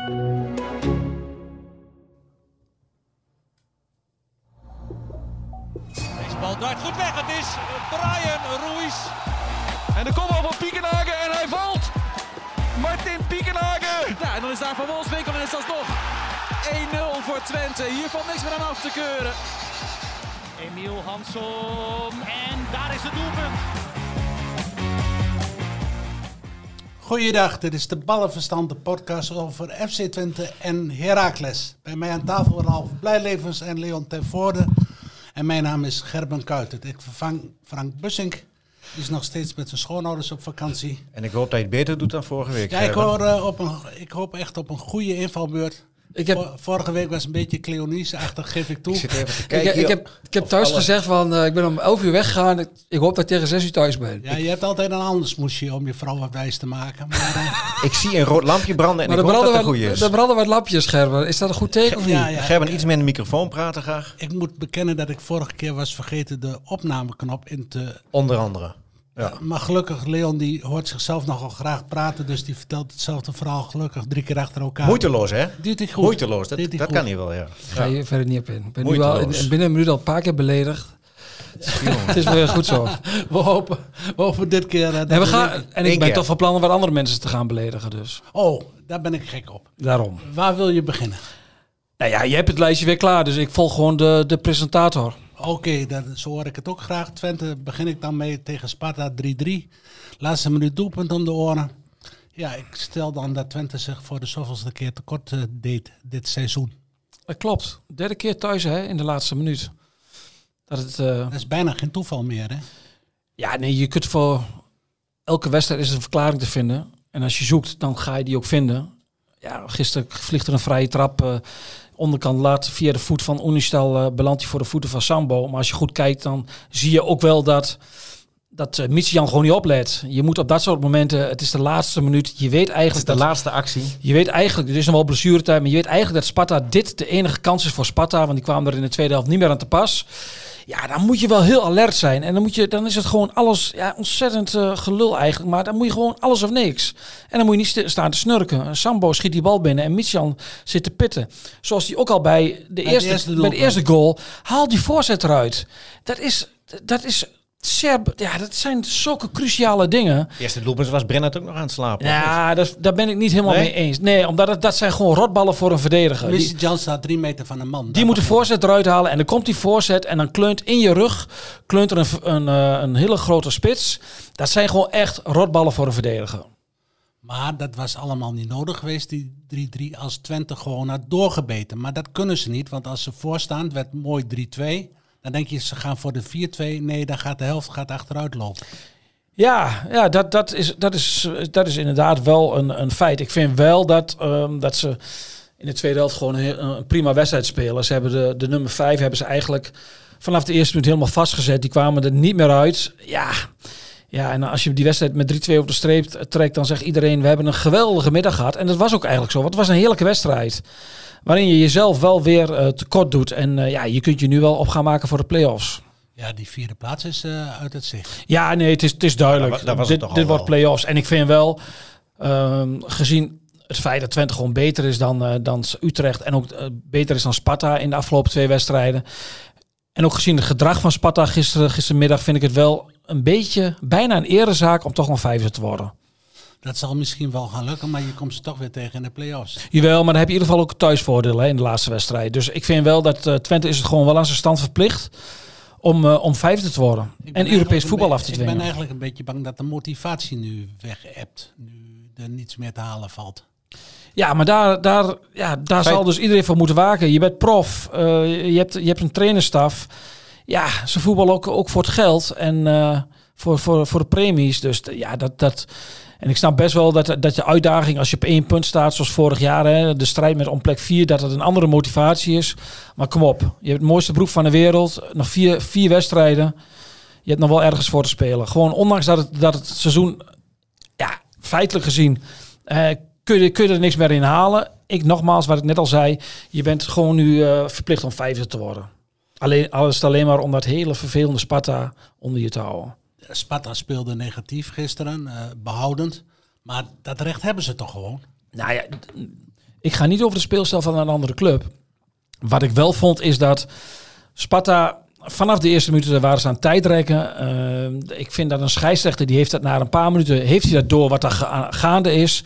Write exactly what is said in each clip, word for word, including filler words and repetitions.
Deze bal draait goed weg. Het is Brian Ruiz. En de kopbal van Piekenhagen en hij valt. Martin Piekenhagen. Ja, en dan is daar Van Wolfswinkel en is dat nog één nul voor Twente. Hier valt niks meer aan af te keuren. Emiel Hansson. En daar is het doelpunt. Goeiedag, dit is de Ballenverstand, de podcast over F C Twente en Heracles. Bij mij aan tafel Ralf Blijlevens en Leon ten Voorde. En mijn naam is Gerben Kuitert. Ik vervang Frank Bussink. Die is nog steeds met zijn schoonouders op vakantie. En ik hoop dat je het beter doet dan vorige week. Ja, ik, hoor, uh, op een, ik hoop echt op een goede invalbeurt. Ik heb, Vorige week was een beetje Cleonice-achtig, geef ik toe. Ik zit even te kijken. Ik, ik, heb, ik heb thuis alle... gezegd van, uh, ik ben om elf uur weggegaan. Ik, ik hoop dat ik tegen zes uur thuis ben. Ja, je hebt altijd een ander smoesje om je vrouw wat wijs te maken. Maar, uh... ik zie een rood lampje branden en maar ik hoop dat het goed is. Er branden wat lampjes, Gerben. Is dat een goed teken of niet? Ja, ja. Gerben, iets meer in de microfoon praten graag. Ik moet bekennen dat ik vorige keer was vergeten de opnameknop in te... Onder andere. Ja. Maar gelukkig, Leon die hoort zichzelf nogal graag praten, dus die vertelt hetzelfde verhaal gelukkig drie keer achter elkaar. Moeiteloos, hè? Doet hij goed. Moeiteloos, dat, dat goed. kan hij wel, ja. Ga je verder niet op in. Ik ben nu al in, binnen een minuut al een paar keer beledigd. Het is weer goed zo. We hopen, we hopen dit keer... Uh, en we gaan, en ik ben keer. toch van plan om wat andere mensen te gaan beledigen, dus. Oh, daar ben ik gek op. Daarom. Waar wil je beginnen? Nou ja, je hebt het lijstje weer klaar, dus ik volg gewoon de, de presentator. Oké, okay, zo hoor ik het ook graag. Twente begin ik dan mee tegen Sparta drie drie. Laatste minuut doelpunt om de oren. Ja, ik stel dan dat Twente zich voor de zoveelste keer tekort uh, deed dit seizoen. Dat klopt. Derde keer thuis hè, in de laatste minuut. Dat, het, uh... dat is bijna geen toeval meer, hè? Ja, nee, je kunt voor elke wedstrijd is een verklaring te vinden. En als je zoekt, dan ga je die ook vinden. Ja, gisteren vliegt er een vrije trap... Uh, onderkant laat via de voet van Unistal uh, belandt hij voor de voeten van Sambo. Maar als je goed kijkt, dan zie je ook wel dat, dat uh, Michian gewoon niet oplet. Je moet op dat soort momenten, het is de laatste minuut, je weet eigenlijk... Het is de dat, laatste actie. Je weet eigenlijk, er is nog wel blessuretijd, maar je weet eigenlijk dat Sparta dit de enige kans is voor Sparta, want die kwamen er in de tweede helft niet meer aan te pas. Ja, dan moet je wel heel alert zijn. En dan, moet je, dan is het gewoon alles, ja, ontzettend uh, gelul eigenlijk. Maar dan moet je gewoon alles of niks. En dan moet je niet st- staan te snurken. Sambo schiet die bal binnen en Michian zit te pitten. Zoals hij ook al bij de, bij eerste, de, eerste, bij de eerste goal haalt die voorzet eruit. Dat is, dat is zeer, ja, dat zijn zulke cruciale dingen. De eerste doelpunt was Brennert ook nog aan het slapen. Ja, dat, daar ben ik niet helemaal nee? mee eens. Nee, omdat het, dat zijn gewoon rotballen voor een verdediger. Michian staat drie meter van een man. Die moet de voorzet eruit halen en dan komt die voorzet en dan kleunt in je rug kleunt er een, een, een, een hele grote spits. Dat zijn gewoon echt rotballen voor een verdediger. Maar dat was allemaal niet nodig geweest, die drie drie, als Twente gewoon had doorgebeten. Maar dat kunnen ze niet, want als ze voorstaan, het werd mooi drie twee... Dan denk je, ze gaan voor de vier twee. Nee, dan gaat de helft gaat achteruit lopen. Ja, ja dat, dat, is, dat, is, dat is inderdaad wel een, een feit. Ik vind wel dat, um, dat ze in de tweede helft gewoon een, een prima wedstrijd spelen. Ze hebben de, de nummer vijf hebben ze eigenlijk vanaf de eerste minuut helemaal vastgezet. Die kwamen er niet meer uit. Ja, ja en als je die wedstrijd met drie twee over de streep trekt, dan zegt iedereen, we hebben een geweldige middag gehad. En dat was ook eigenlijk zo, want het was een heerlijke wedstrijd. Waarin je jezelf wel weer uh, tekort doet. En uh, ja, je kunt je nu wel op gaan maken voor de play-offs. Ja, die vierde plaats is uh, uit het zicht. Ja, nee, het is, het is duidelijk. Ja, dat, dat dit dit wordt play-offs. En ik vind wel, um, gezien het feit dat Twente gewoon beter is dan, uh, dan Utrecht. En ook uh, beter is dan Sparta in de afgelopen twee wedstrijden. En ook gezien het gedrag van Sparta gisteren, gistermiddag vind ik het wel een beetje, bijna een erezaak om toch nog vijfde te worden. Dat zal misschien wel gaan lukken, maar je komt ze toch weer tegen in de play-offs. Jawel, maar dan heb je in ieder geval ook een thuisvoordeel hè, in de laatste wedstrijd. Dus ik vind wel dat uh, Twente is het gewoon wel aan zijn stand verplicht om, uh, om vijfde te worden. En Europees voetbal af te dwingen. Ik ben eigenlijk een beetje bang dat de motivatie nu weg hebt. Nu er niets meer te halen valt. Ja, maar daar, daar, ja, daar zal dus iedereen voor moeten waken. Je bent prof, uh, je, hebt, je hebt een trainerstaf. Ja, ze voetballen ook, ook voor het geld en uh, voor, voor, voor de premies. Dus ja, dat... dat En ik snap best wel dat, dat je uitdaging, als je op één punt staat, zoals vorig jaar, hè, de strijd met om plek vier, dat het een andere motivatie is. Maar kom op, je hebt het mooiste beroep van de wereld, nog vier, vier wedstrijden. Je hebt nog wel ergens voor te spelen. Gewoon ondanks dat het, dat het seizoen, ja, feitelijk gezien, eh, kun, je, kun je er niks meer in halen. Ik nogmaals, wat ik net al zei, je bent gewoon nu uh, verplicht om vijfde te worden. Alleen, al is het alleen maar om dat hele vervelende Sparta onder je te houden. Sparta speelde negatief gisteren, uh, behoudend. Maar dat recht hebben ze toch gewoon? Nou ja, Ik ga niet over de speelstijl van een andere club. Wat ik wel vond is dat Sparta vanaf de eerste minuten waren ze aan het tijdrekken. Uh, ik vind dat een scheidsrechter die heeft dat na een paar minuten heeft hij dat door wat er ga- gaande is.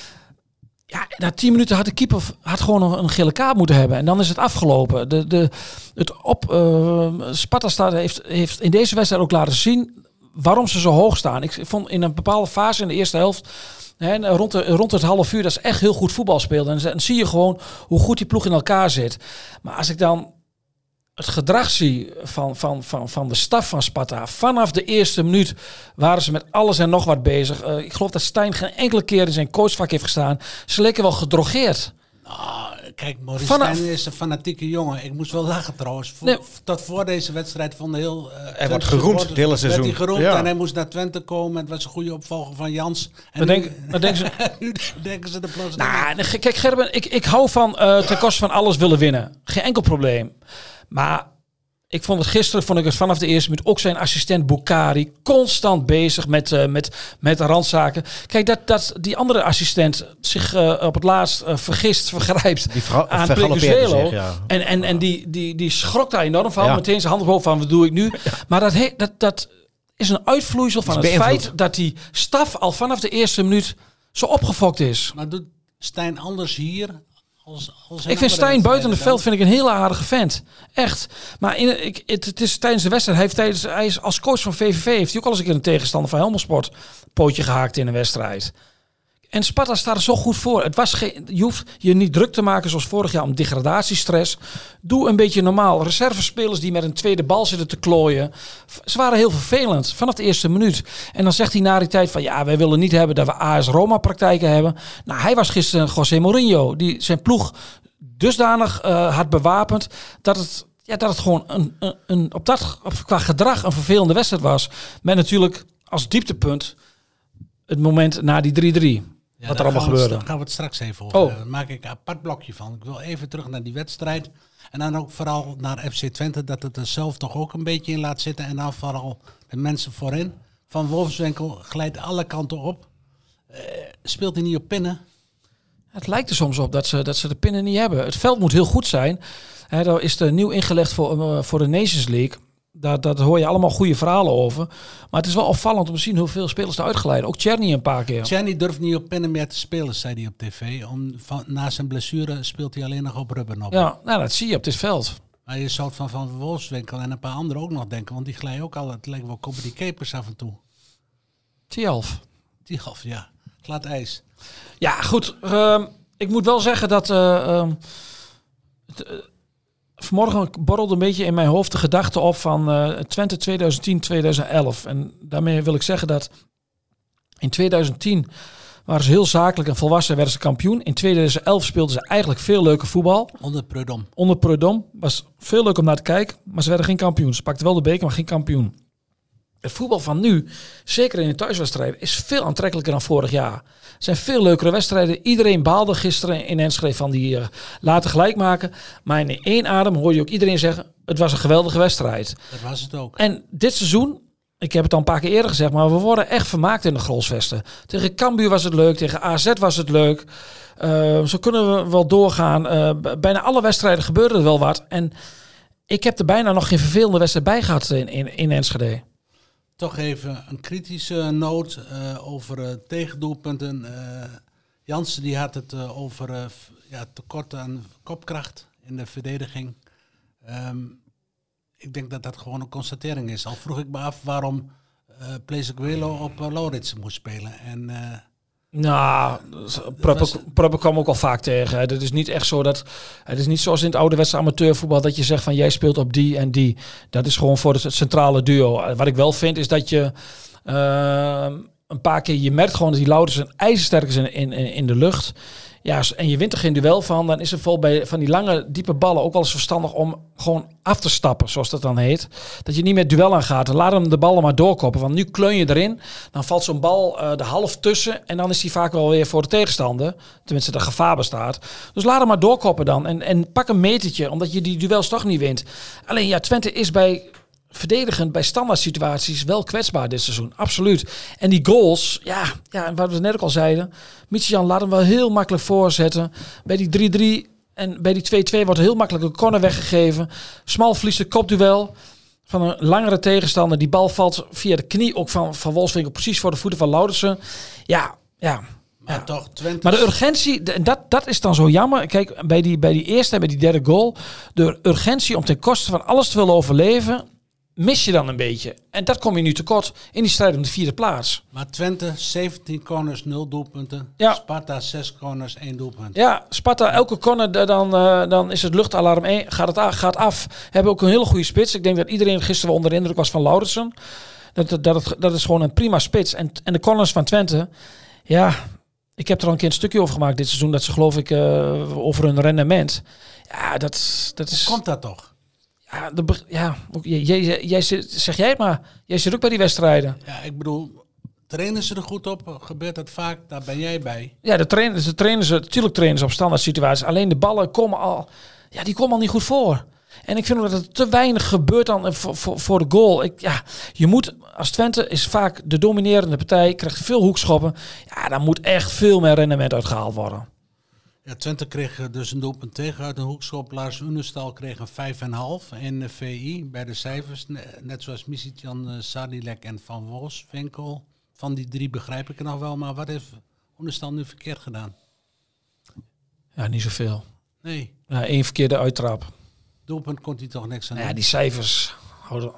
Ja, na tien minuten had de keeper had gewoon nog een gele kaart moeten hebben. En dan is het afgelopen. De, de, het op, uh, Sparta staat, heeft, heeft in deze wedstrijd ook laten zien waarom ze zo hoog staan. Ik vond in een bepaalde fase in de eerste helft, hè, rond, de, rond het half uur, dat ze echt heel goed voetbal speelden. En dan zie je gewoon hoe goed die ploeg in elkaar zit. Maar als ik dan het gedrag zie van, van, van, van de staf van Sparta, vanaf de eerste minuut waren ze met alles en nog wat bezig. Uh, ik geloof dat Stijn geen enkele keer in zijn coachvak heeft gestaan. Ze leken wel gedrogeerd. Oh, kijk, Maurice Vanaf- Stijn is een fanatieke jongen. Ik moest wel lachen trouwens. Voor, Nee. Tot voor deze wedstrijd vond de heel... Uh, Hij wordt geroemd het hele seizoen. Werd hij geroemd Ja. en hij moest naar Twente komen. Het was een goede opvolger van Jans. En Dan nu, denk, dan denken ze... nu denken ze de plots... Nou, nee, kijk Gerben, ik, ik hou van uh, ten koste van alles willen winnen. Geen enkel probleem. Maar ik vond het gisteren, vond ik het vanaf de eerste minuut, ook zijn assistent Boukari constant bezig met, uh, met, met de randzaken. Kijk, dat, dat die andere assistent zich uh, op het laatst uh, vergist, vergrijpt Die vra- aan vergalopeerde Precuzelo. zich, ja. En, en, en die, die, die schrok daar enorm van. Ja. Meteen zijn handen boven van, wat doe ik nu? Maar dat, he, dat, dat is een uitvloeisel van is het beïnvloed. feit dat die staf al vanaf de eerste minuut zo opgefokt is. Maar doet Stijn anders hier? Als, als in Ik vind andere Stijn buiten het wedstrijden veld vind ik een hele aardige vent. Echt. Maar in, ik, het, het is tijdens de wedstrijd. Hij, heeft tijdens, hij is als coach van V V V heeft hij ook al eens een keer een tegenstander van Helmond Sport pootje gehaakt in een wedstrijd. En Sparta staat er zo goed voor. Het was geen, je hoeft je niet druk te maken zoals vorig jaar om degradatiestress. Doe een beetje normaal. Reservespelers die met een tweede bal zitten te klooien. Ze waren heel vervelend vanaf de eerste minuut. En dan zegt hij na die tijd van ja, wij willen niet hebben dat we A S Roma praktijken hebben. Nou, hij was gisteren José Mourinho die zijn ploeg dusdanig uh, had bewapend dat het ja, dat het gewoon een, een, een op dat op, qua gedrag een vervelende wedstrijd was. Met natuurlijk als dieptepunt het moment na die drie drie. Ja, Wat er daar allemaal gaan we het- gebeurde. Daar gaan we het straks even over. Oh. Daar maak ik een apart blokje van. Ik wil even terug naar die wedstrijd. En dan ook vooral naar F C Twente. Dat het er zelf toch ook een beetje in laat zitten. En dan vooral de mensen voorin. Van Wolfswinkel glijdt alle kanten op. Uh, speelt hij niet op pinnen? Het lijkt er soms op dat ze, dat ze de pinnen niet hebben. Het veld moet heel goed zijn. He, daar is er nieuw ingelegd voor, uh, voor de Nations League. Daar, daar hoor je allemaal goede verhalen over. Maar het is wel opvallend om te zien hoeveel spelers er uitgeleiden. Ook Tjerni een paar keer. Tjerni durft niet op pinnen meer te spelen, zei hij op tv. Om, van, na zijn blessure speelt hij alleen nog op rubber op. Ja, nou, dat zie je op dit veld. Maar je zou het van Van Wolfswinkel en een paar anderen ook nog denken. Want die glijden ook al, het lijkt wel comedy capers af en toe. Tialf. Die half, ja. Glad ijs. Ja, goed. Uh, ik moet wel zeggen dat... Uh, uh, het, uh, vanmorgen borrelde een beetje in mijn hoofd de gedachte op van uh, Twente twintig tien twintig elf. En daarmee wil ik zeggen dat in twintig tien waren ze heel zakelijk en volwassen, werden ze kampioen. In twintig elf speelden ze eigenlijk veel leuker voetbal. Onder Prudhomme. Onder Prudhomme. Was veel leuk om naar te kijken, maar ze werden geen kampioen. Ze pakten wel de beker, maar geen kampioen. Het voetbal van nu, zeker in de thuiswedstrijden, is veel aantrekkelijker dan vorig jaar. Er zijn veel leukere wedstrijden. Iedereen baalde gisteren in Enschede van die uh, laten gelijk maken. Maar in één adem hoor je ook iedereen zeggen, het was een geweldige wedstrijd. Dat was het ook. En dit seizoen, ik heb het al een paar keer eerder gezegd, maar we worden echt vermaakt in de Grolsvesten. Tegen Cambuur was het leuk, tegen A Z was het leuk. Uh, zo kunnen we wel doorgaan. Uh, bijna alle wedstrijden gebeurde er wel wat. En ik heb er bijna nog geen vervelende wedstrijd bij gehad in, in, in Enschede. Toch even een kritische noot uh, over uh, tegendoelpunten. Uh, Jansen die had het uh, over uh, f- ja, tekort aan kopkracht in de verdediging. Um, ik denk dat dat gewoon een constatering is. Al vroeg ik me af waarom uh, Plezeguelo op uh, Lauritsen moest spelen. En, uh, Nou, Proppen Proppen kwam ook al vaak tegen. Het is niet echt zo dat... Het is niet zoals in het ouderwetse amateurvoetbal dat je zegt van jij speelt op die en die. Dat is gewoon voor het centrale duo. Wat ik wel vind is dat je uh, een paar keer... Je merkt gewoon dat die Lauritsen ijzersterk is in, in, in de lucht. Ja, en je wint er geen duel van. Dan is het vol bij van die lange, diepe ballen ook wel eens verstandig om gewoon af te stappen, zoals dat dan heet. Dat je niet met duel aangaat. Dan laat hem de ballen maar doorkoppen. Want nu kleun je erin. Dan valt zo'n bal uh, de half tussen. En dan is die vaak wel weer voor de tegenstander. Tenminste, dat gevaar bestaat. Dus laat hem maar doorkoppen dan. En, en pak een metertje, omdat je die duels toch niet wint. Alleen ja, Twente is bij verdedigend bij standaard situaties wel kwetsbaar dit seizoen. Absoluut. En die goals, ja, ja en wat we net ook al zeiden. Michijan laat hem wel heel makkelijk voorzetten. Bij die drie drie en bij die twee twee wordt heel makkelijk een corner weggegeven. Smal verliest de kopduel van een langere tegenstander. Die bal valt via de knie ook van, van Wolfswinkel precies voor de voeten van Laudersen. Ja, ja. Maar ja. toch, Twente... Maar de urgentie, de- dat, dat is dan zo jammer. Kijk, bij die, bij die eerste en bij die derde goal. De urgentie om ten koste van alles te willen overleven, mis je dan een beetje. En dat kom je nu tekort in die strijd om de vierde plaats. Maar Twente, zeventien corners, nul doelpunten. Ja. Sparta, zes corners, één doelpunt. Ja, Sparta, elke corner, da- dan, uh, dan is het luchtalarm één, gaat het a- gaat af. Hebben ook een hele goede spits. Ik denk dat iedereen gisteren wel onder de indruk was van Lauritsen. Dat, dat, dat, het, dat is gewoon een prima spits. En, en de corners van Twente, ja, ik heb er al een keer een stukje over gemaakt dit seizoen. Dat ze geloof ik uh, over hun rendement. Ja, dat, dat is... Komt dat toch? Ja, de, be- ja ook- jij, jij, jij zit, zeg jij het maar. Jij zit ook bij die wedstrijden. Ja, ik bedoel, trainen ze er goed op? Gebeurt dat vaak? Daar ben jij bij. Ja, de trainers, de trainers, natuurlijk trainen ze op standaard situaties. Alleen de ballen komen al, ja, die komen al niet goed voor. En ik vind ook dat er te weinig gebeurt dan voor, voor, voor de goal. Ik, ja, je moet, als Twente is vaak de dominerende partij, krijgt veel hoekschoppen. Ja, dan moet echt veel meer rendement uitgehaald worden. Ja, Twente kreeg dus een doelpunt tegen uit een hoekschop. Lars Unestal kreeg een vijf komma vijf in de V I bij de cijfers. Ne- Net zoals Misitjan, uh, Sadilek en Van Wolfswinkel. Van die drie begrijp ik het nog wel. Maar wat heeft Unestal nu verkeerd gedaan? Ja, niet zoveel. Nee, Ja, één verkeerde uittrap. doelpunt kon hij toch niks aan doen. Ja, die cijfers houden...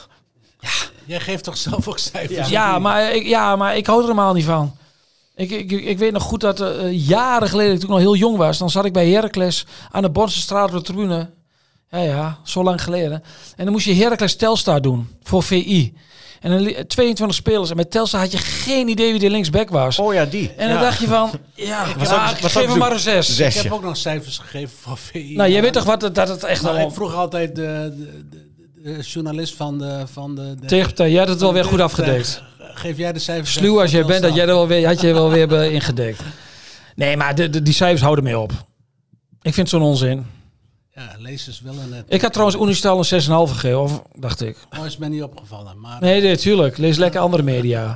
Jij geeft toch zelf ook cijfers? Ja, maar ik, ja, maar ik hou er helemaal niet van. Ik, ik, ik weet nog goed dat uh, jaren geleden, toen ik nog heel jong was, dan zat ik bij Heracles aan de Borstenstraat op de tribune. Ja, ja, zo lang geleden. En dan moest je Heracles Telstar doen voor V I. En dan li- tweeëntwintig spelers. En met Telstar had je geen idee wie de linksback was. Oh ja, die. En dan Ja. dacht je van, ja, Was ja ook- ik was geef ook hem maar een zes. Ik Zesje. heb ook nog cijfers gegeven voor V I. Nou, jij weet toch wat het, dat het echt Maar wel ik vroeg altijd de, de, de, de journalist van de... Van de, de tegenpartij. Jij had het wel weer goed afgedekt. Geef jij de cijfers? Sluw als jij van bent, dat jij Telstar? er wel weer, had je wel weer bij ingedekt. Nee, maar de, de, die cijfers houden mee op. Ik vind het zo'n onzin. Ja, lezers willen het. Ik had trouwens Unistel een zes komma vijf gegeven, of dacht ik. Oh, is mij niet opgevallen. Maar Nee, nee, tuurlijk. Lees lekker andere media.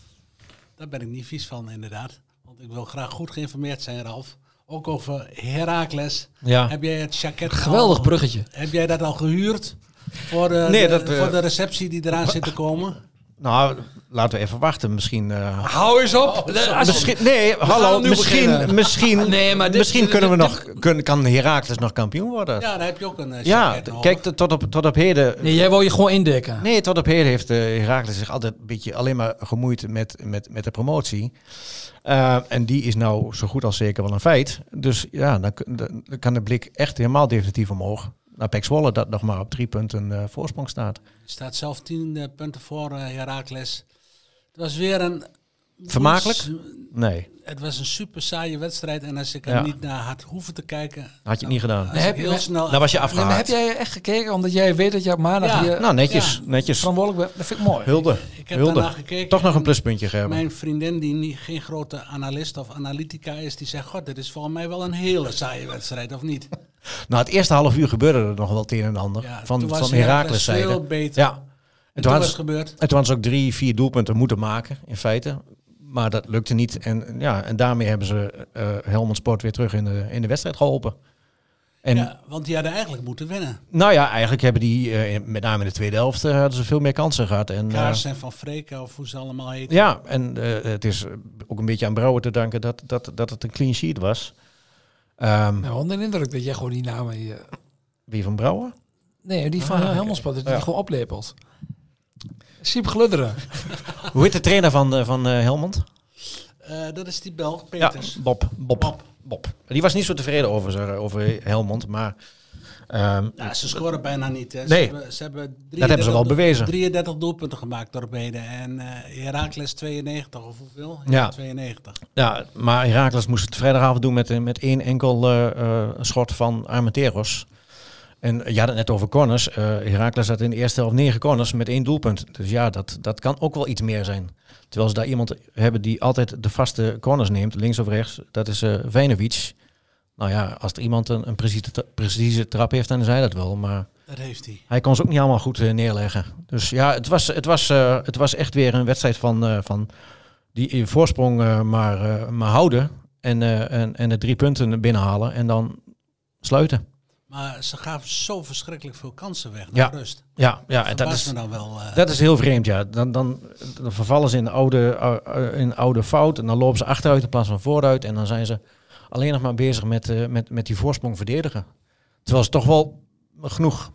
daar ben ik niet vies van, inderdaad. Want ik wil graag goed geïnformeerd zijn, Ralf. Ook over Heracles. Ja. Heb jij het jacket Geweldig al- bruggetje. Heb jij dat al gehuurd? Voor de, Nee, de- dat, eh, voor de receptie die eraan zit te komen? Nou, laten we even wachten. Misschien... eh, Hou eens op. Misschien, nee, hallo. gaan nu Misschien, beginnen. misschien, Nee, maar dit- misschien dit- kunnen we dit- nog, kun, kan Heracles nog kampioen worden. Ja, Ja, daar heb je ook een uh, jacket t- nodig. kijk, t- tot op, tot op heden. Nee, jij wil je gewoon indekken. Nee, tot op heden heeft uh, Heracles zich altijd een beetje alleen maar gemoeid met, met, met de promotie. Uh, en die is nou zo goed als zeker wel een feit. Dus ja, dan, kun- dan kan de blik echt helemaal definitief omhoog. Naar P E C Zwolle dat nog maar op drie punten uh, voorsprong staat. Je staat zelf tien uh, punten voor uh, Heracles. Het was weer een... Vermakelijk? Nee, Het was een super saaie wedstrijd. En als ik er Ja. niet naar had hoeven te kijken... had je het niet gedaan. was ik heb je- heel snel... Dan was je Nee, maar heb afgehaakt. jij echt gekeken omdat jij weet dat je op maandag Ja. hier Nou, netjes, Ja. netjes. verantwoordelijk bent? Dat vind ik mooi. Hulde. Ik heb Hulde. daarna gekeken. Toch nog een en pluspuntje geven. Mijn vriendin, die niet, geen grote analist of analytica is, die zegt... God, dit is volgens mij wel een hele saaie wedstrijd, of niet? Nou, het eerste half uur gebeurde er nog wel het een en ander. Ja, van toen was van Heracles Heracles zijde. veel beter. Ja. En En toen toen, was hadden het ze, gebeurd. en toen hadden ze ook drie, vier doelpunten moeten maken, in feite. Maar dat lukte niet. En, ja, en daarmee hebben ze uh, Helmond Sport weer terug in de, in de wedstrijd geholpen. En Ja, want die hadden eigenlijk moeten winnen. nou ja, eigenlijk hebben die, uh, met name in de tweede helft, uh, hadden ze veel meer kansen gehad. En, uh, Kaars en Van Vreken, of hoe ze allemaal heten. ja, en uh, het is ook een beetje aan Brouwer te danken dat, dat, dat het een clean sheet was. Um, Nou, onder de indruk dat jij gewoon die namen hier... Wie van Brouwer? Nee, die van Ah, uh, oké. Helmond Sport, dat die Ja. gewoon oplepelt. Siep Gludderen. Hoe heet de trainer van, uh, van uh, Helmond? Uh, dat is die Belg, Ja, Peters. Bob. Bob. Bob. Bob. Die was niet zo tevreden over, ze- over Helmond, maar... Um, Ja, ze scoren bijna niet. Hè. Nee. Ze hebben, ze hebben Dat hebben ze wel bewezen. drieëndertig doelpunten gemaakt door beiden. En uh, Heracles tweeënnegentig of hoeveel? Ja. tweeënnegentig. Ja, maar Heracles moest het vrijdagavond doen met, met één enkel uh, uh, schot van Armenteros. En je had het net over corners. Uh, Heracles had in de eerste helft negen corners met één doelpunt. Dus ja, dat, dat kan ook wel iets meer zijn. Terwijl ze daar iemand hebben die altijd de vaste corners neemt, links of rechts. Dat is uh, Vejnovic. Nou ja, als er iemand een, een precieze, tra- precieze trap heeft, dan is hij dat wel. Maar Dat heeft hij. Hij kon ze ook niet allemaal goed uh, neerleggen. Dus ja, het was, het was, uh, het was echt weer een wedstrijd van, uh, van die voorsprong uh, maar, uh, maar houden. En, uh, en, en de drie punten binnenhalen en dan sluiten. Maar ze gaven zo verschrikkelijk veel kansen weg naar Ja. rust. Ja, ja Dat, dat is, me dan wel, uh, dat is heel vreemd. Ja. Dan, dan, dan vervallen ze in de oude, uh, in oude fout en dan lopen ze achteruit in plaats van vooruit. En dan zijn ze alleen nog maar bezig met, uh, met, met die voorsprong verdedigen. Terwijl ze toch wel genoeg...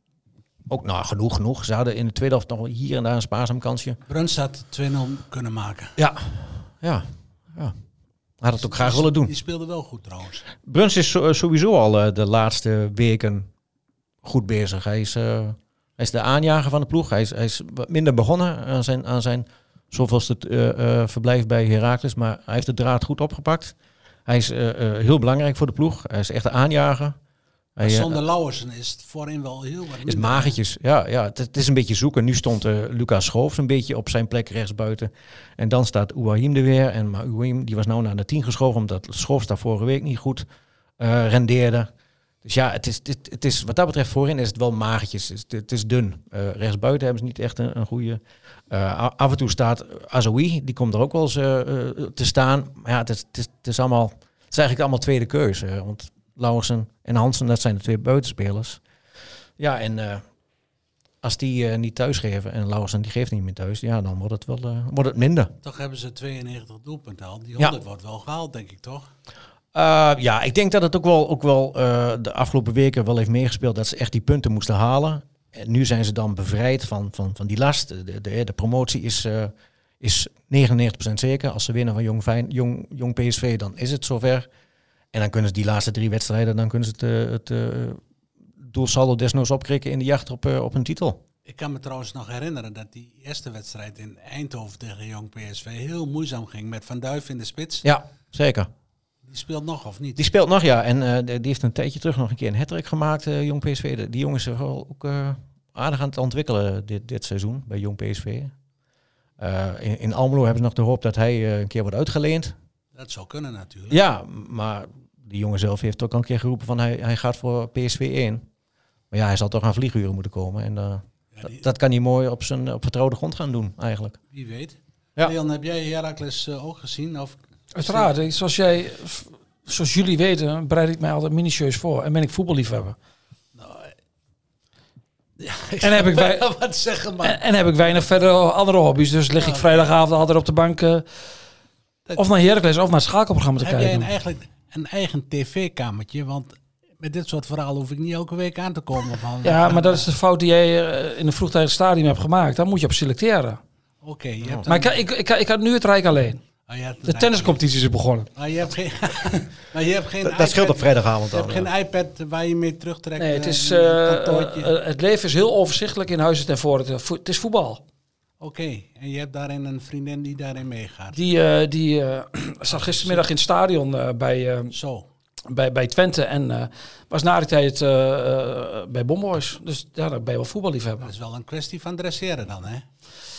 Ook nou, genoeg, genoeg. Ze hadden in de tweede helft nog wel hier en daar een spaarzaam kansje. Bruns had twee nul kunnen maken. Ja, ja, ja. Had het ook graag willen doen. Die speelde wel goed trouwens. Bruns is so- sowieso al uh, de laatste weken goed bezig. Hij is, uh, hij is de aanjager van de ploeg. Hij is, hij is wat minder begonnen aan zijn, aan zijn zoveelste uh, uh, verblijf bij Heracles. Maar hij heeft de draad goed opgepakt. Hij is uh, uh, heel belangrijk voor de ploeg. Hij is echt de aanjager. Hij, Zonder Lauwersen is het voorin wel heel wat minder. Is magertjes, ja. ja het, het is een beetje zoeken. Nu stond uh, Lucas Schoofs een beetje op zijn plek rechtsbuiten. En dan staat Ouahim er weer. En, maar Ouahim die was nou naar de tien geschoven, omdat Schoofs daar vorige week niet goed uh, rendeerde. Dus ja, het is, het, het is, wat dat betreft voorin is het wel magertjes. Het, het is dun. Uh, rechtsbuiten hebben ze niet echt een, een goede... Uh, af en toe staat Azoui, die komt er ook wel eens uh, uh, te staan. Maar ja, het is, het, is, het is allemaal... Het is eigenlijk allemaal tweede keuze. Uh, want Lauwersen en Hansen, dat zijn de twee buitenspelers. Ja, en uh, als die uh, niet thuis geven en Lauwersen die geeft niet meer thuis, ja, dan wordt het wel uh, wordt het minder. Toch hebben ze tweeënnegentig doelpunten al. Die honderd Ja. wordt wel gehaald, denk ik, toch? Uh, ja, ik denk dat het ook wel, ook wel uh, de afgelopen weken wel heeft meegespeeld dat ze echt die punten moesten halen. En nu zijn ze dan bevrijd van, van, van die last. De, de, de promotie is, uh, is negenennegentig procent zeker. Als ze winnen van Jong, Fijn, Jong, Jong P S V, dan is het zover. En dan kunnen ze die laatste drie wedstrijden, dan kunnen ze het, uh, het uh, doelsaldo desnoods opkrikken in de jacht op, uh, op een titel. Ik kan me trouwens nog herinneren dat die eerste wedstrijd in Eindhoven tegen Jong P S V heel moeizaam ging met Van Duif in de spits. Ja, zeker. Die speelt nog of niet? Die speelt nog, ja. En uh, die heeft een tijdje terug nog een keer een hat-trick gemaakt, uh, Jong P S V. De, die jongens zijn wel ook uh, aardig aan het ontwikkelen dit, dit seizoen bij Jong P S V. Uh, in, in Almelo hebben ze nog de hoop dat hij uh, een keer wordt uitgeleend. Dat zou kunnen natuurlijk. Ja, maar die jongen zelf heeft ook al een keer geroepen van hij, hij gaat voor P S V één. Maar ja, hij zal toch aan vlieguren moeten komen. En uh, Ja, die, dat, dat kan hij mooi op zijn op vertrouwde grond gaan doen, eigenlijk. Wie weet. Ja. Leon, heb jij Heracles uh, ook gezien? Of... Uiteraard, ik- zoals jij, zoals jullie weten, bereid ik mij altijd minutieus voor en ben ik voetballiefhebber. Ja, En heb ik wij- wat zeggen, man. En, en heb ik weinig verder andere hobby's, dus lig ik vrijdagavond altijd op de bank uh, of naar Heracles of naar het schakelprogramma te Heb jij kijken. een, eigenlijk een eigen tv-kamertje? Want met dit soort verhalen hoef ik niet elke week aan te komen. Van, Ja, maar dat is de fout die jij uh, in een vroegtijdig stadium hebt gemaakt. Daar moet je op selecteren. Oké, je hebt Maar ik, ik, ik, ik had nu het Rijk alleen. Oh, je hebt De tenniscompetitie is begonnen. Maar je hebt geen, maar je hebt geen Dat, iPad, dat scheelt op vrijdagavond Je al. hebt ja. geen iPad waar je mee terugtrekt. Nee, het eh, is, een uh, kantoortje. uh, het leven is heel overzichtelijk in Huizen ten Voorde. Het, het is voetbal. Oké, en je hebt daarin een vriendin die daarin meegaat. Die, uh, die uh, zat gistermiddag in het stadion uh, bij, uh, Zo. bij, bij Twente en uh, was na die tijd uh, uh, bij Bomboys. Dus ja, dan ben je wel voetballiefhebber. Dat is wel een kwestie van dresseren dan, hè?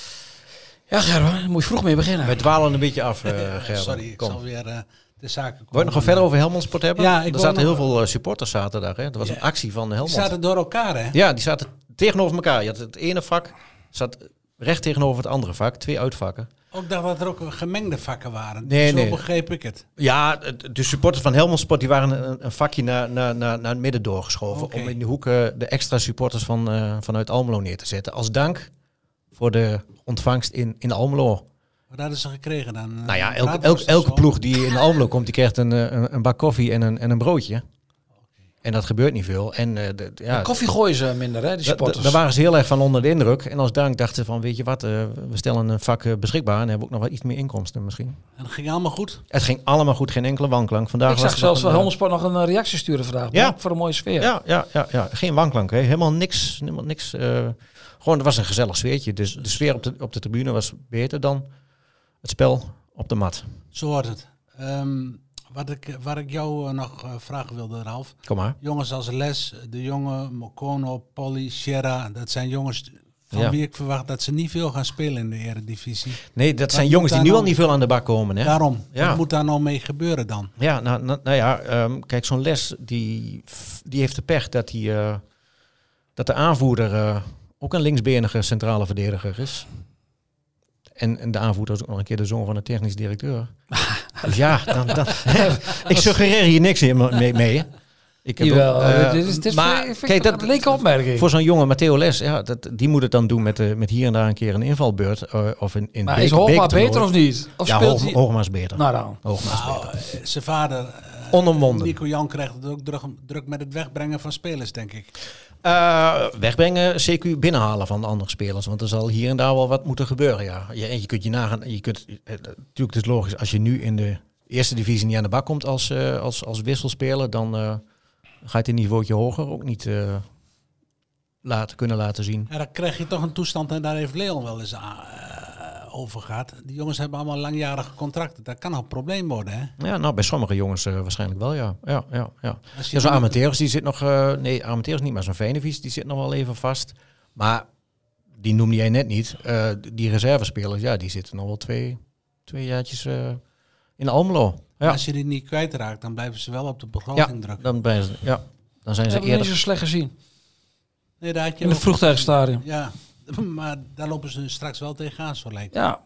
Ja, Gerben, daar moet je vroeg mee beginnen. Wij dwalen een beetje af, uh, Gerben. Sorry, ik Kom. zal weer uh, de zaken komen. Wil je nog wel verder over Helmond Sport hebben? Ja, ik er wil zaten heel nog- veel uh, supporters zaterdag. Hè? Er was Ja. een actie van Die Helmond. zaten door elkaar, hè? Ja, die zaten tegenover elkaar. Je had het ene vak zat recht tegenover het andere vak. Twee uitvakken. Ook dacht dat er ook gemengde vakken waren. Nee, Zo nee. begreep ik het. Ja, het- de supporters van Helmond Sport die waren een, een vakje naar, naar, naar, naar het midden doorgeschoven. Oké. Om in de hoek uh, de extra supporters van, uh, vanuit Almelo neer te zetten. Als dank voor de ontvangst in, in Almelo. Wat hadden ze gekregen dan? Nou ja, Een elke, elke, braadworst of elke zo? ploeg die in Almelo komt, die krijgt een, uh, een, een bak koffie en een, en een broodje. En dat gebeurt niet veel. En uh, de, ja, De koffie gooien ze minder, hè, die Da- supporters. da- Daar waren ze heel erg van onder de indruk. En als dank dachten ze van, weet je wat, uh, we stellen een vak uh, beschikbaar en hebben ook nog wel iets meer inkomsten misschien. En dat ging allemaal goed. Het ging allemaal goed, geen enkele wanklank. Vandaag Ik was zag er zelfs nog wel een, Helmond Sport nog een uh, reactie sturen vandaag. Ja. Voor een mooie sfeer. Ja, ja, ja, ja, geen wanklank. Hè. Helemaal niks. Helemaal niks uh, gewoon, het was een gezellig sfeertje. Dus de sfeer op de, op de tribune was beter dan het spel op de mat. Zo wordt het. Ehm, wat ik, waar ik jou uh, nog uh, vragen wilde, Ralf. Kom maar. Jongens als Les, De Jonge, Mokono, Polly, Sierra. Dat zijn jongens van Ja. wie ik verwacht dat ze niet veel gaan spelen in de Eredivisie. Nee, dat zijn moet jongens die daar nu al nou- niet veel aan de bak komen. Hè? Daarom, Ja. wat moet daar nou mee gebeuren dan? Ja, nou, nou, nou ja, um, kijk, zo'n Les, die, die heeft de pech dat hij, uh, dat de aanvoerder uh, ook een linksbenige centrale verdediger is. En, en de aanvoerder is ook nog een keer de zoon van de technisch directeur. Dus ja, dan, dan, ik suggereer hier niks in mee. mee. Ik heb Jawel, ook, uh, dit is, dit is maar vind, vind kijk, dat, een linker opmerking. voor zo'n jonge Matteo Les, ja, dat, die moet het dan doen met, uh, met hier en daar een keer een invalbeurt. Uh, of in, in Maar beker, is Hoogma bekertoernooi. beter of niet? Of Ja, speelt Hoog, hij... Hoogma is beter. Nou dan. Hoogma is Nou, beter. eh, zijn vader, uh, Onomwonden. Nico Jan, krijgt het ook druk, druk met het wegbrengen van spelers, denk ik. Uh, wegbrengen, C Q binnenhalen van de andere spelers. Want er zal hier en daar wel wat moeten gebeuren, ja. Je, en je kunt je nagaan, je kunt, uh, natuurlijk het is logisch, als je nu in de eerste divisie niet aan de bak komt als, uh, als, als wisselspeler, dan uh, ga je het een niveautje hoger ook niet uh, laten, kunnen laten zien. Ja, dan krijg je toch een toestand, en daar heeft Leon wel eens aan, uh, over gehad. Die jongens hebben allemaal langjarige contracten. Dat kan nog een probleem worden, hè? Ja, nou, bij sommige jongens uh, waarschijnlijk wel, ja. Ja, ja, ja. Als je Ja, zo'n dan- Armenteros, die zit nog... Uh, nee, Armenteros niet, maar zo'n Feyenoord, die zit nog wel even vast. Maar die noemde jij net niet. Uh, die reservespelers, ja, die zitten nog wel twee, twee jaartjes uh, in Almelo. Ja, Als je die niet kwijtraakt, dan blijven ze wel op de begroting ja, drukken. dan, ben ze, ja, dan zijn Ze ze hebben we niet eerder... zo slecht gezien. Nee, daar had je In het wel- vroegtijdsstadium. Ja, maar daar lopen ze straks wel tegenaan, zo lijkt het. Ja.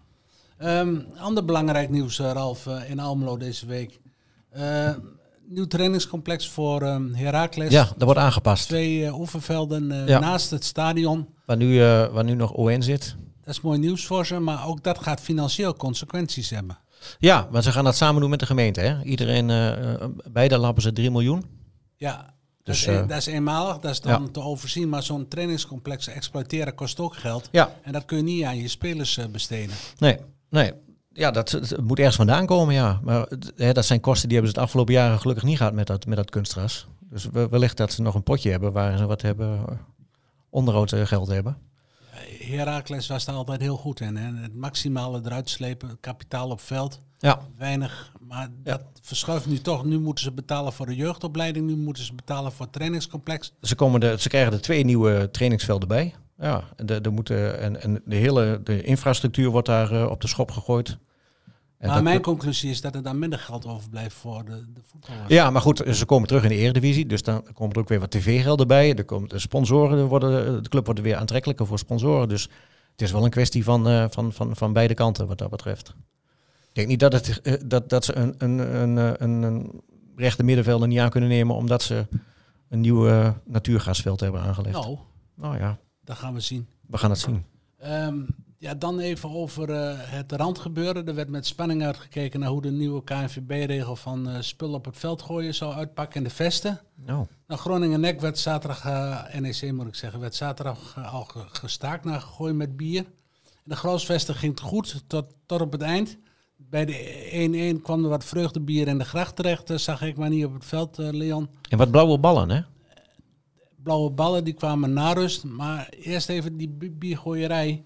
Um, ander belangrijk nieuws, uh, Ralf, uh, in Almelo deze week. Uh, nieuw trainingscomplex voor um, Heracles. Ja, dat wordt aangepast. Twee uh, oefenvelden uh, Ja. naast het stadion. Waar nu, uh, waar nu nog O N zit. Dat is mooi nieuws voor ze, maar ook dat gaat financieel consequenties hebben. Ja, maar ze gaan dat samen doen met de gemeente. Hè? Iedereen, uh, uh, beide lappen ze drie miljoen. Ja, dat, Dus, is, een- uh, dat is eenmalig, dat is dan ja. te overzien. Maar zo'n trainingscomplex exploiteren kost ook geld. Ja. En dat kun je niet aan je spelers uh, besteden. Nee, nee. Ja, dat het, het moet ergens vandaan komen, ja. Maar het, hè, dat zijn kosten die hebben ze het afgelopen jaren gelukkig niet gehad met dat, met dat kunstgras. Dus we- wellicht dat ze nog een potje hebben waar ze wat hebben, uh, onderhoudsgeld hebben. Heracles was daar altijd heel goed in. Hè? Het maximale eruit slepen, kapitaal op veld. Ja, Weinig, maar dat verschuift nu toch. Nu moeten ze betalen voor de jeugdopleiding, nu moeten ze betalen voor het trainingscomplex. ze, komen de, ze krijgen er twee nieuwe trainingsvelden bij. Ja, de, de moeten, en, en de hele de infrastructuur wordt daar uh, op de schop gegooid. En Maar dat- mijn conclusie is dat er dan minder geld overblijft voor de, de voetballers. Ja, maar goed, ze komen terug in de Eredivisie, dus dan komen er ook weer wat tv-gelden bij. Er komt de sponsoren, er worden, de club wordt weer aantrekkelijker voor sponsoren. Dus het is wel een kwestie van, uh, van, van, van beide kanten wat dat betreft. Ik denk niet dat, het, uh, dat, dat ze een, een, een, een, een rechte middenvelder niet aan kunnen nemen omdat ze een nieuw uh, natuurgasveld hebben aangelegd. Nou, Nou ja, dat gaan we zien. we gaan het zien. Um, ja, dan even over uh, het randgebeuren. Er werd met spanning uitgekeken naar hoe de nieuwe K N V B-regel van uh, spullen op het veld gooien zou uitpakken in de vesten. Nou, Nou, Groningen-Nek werd zaterdag, uh, N E C moet ik zeggen, werd zaterdag uh, al ge- gestaakt na gegooid met bier. In de Groosvesten ging het goed tot, tot op het eind. Bij de één-één kwam er wat vreugdebier in de gracht terecht, uh, zag ik maar niet op het veld, uh, Leon. en wat blauwe ballen, hè? Blauwe ballen, die kwamen na rust. Maar eerst even die bi- biergooierij.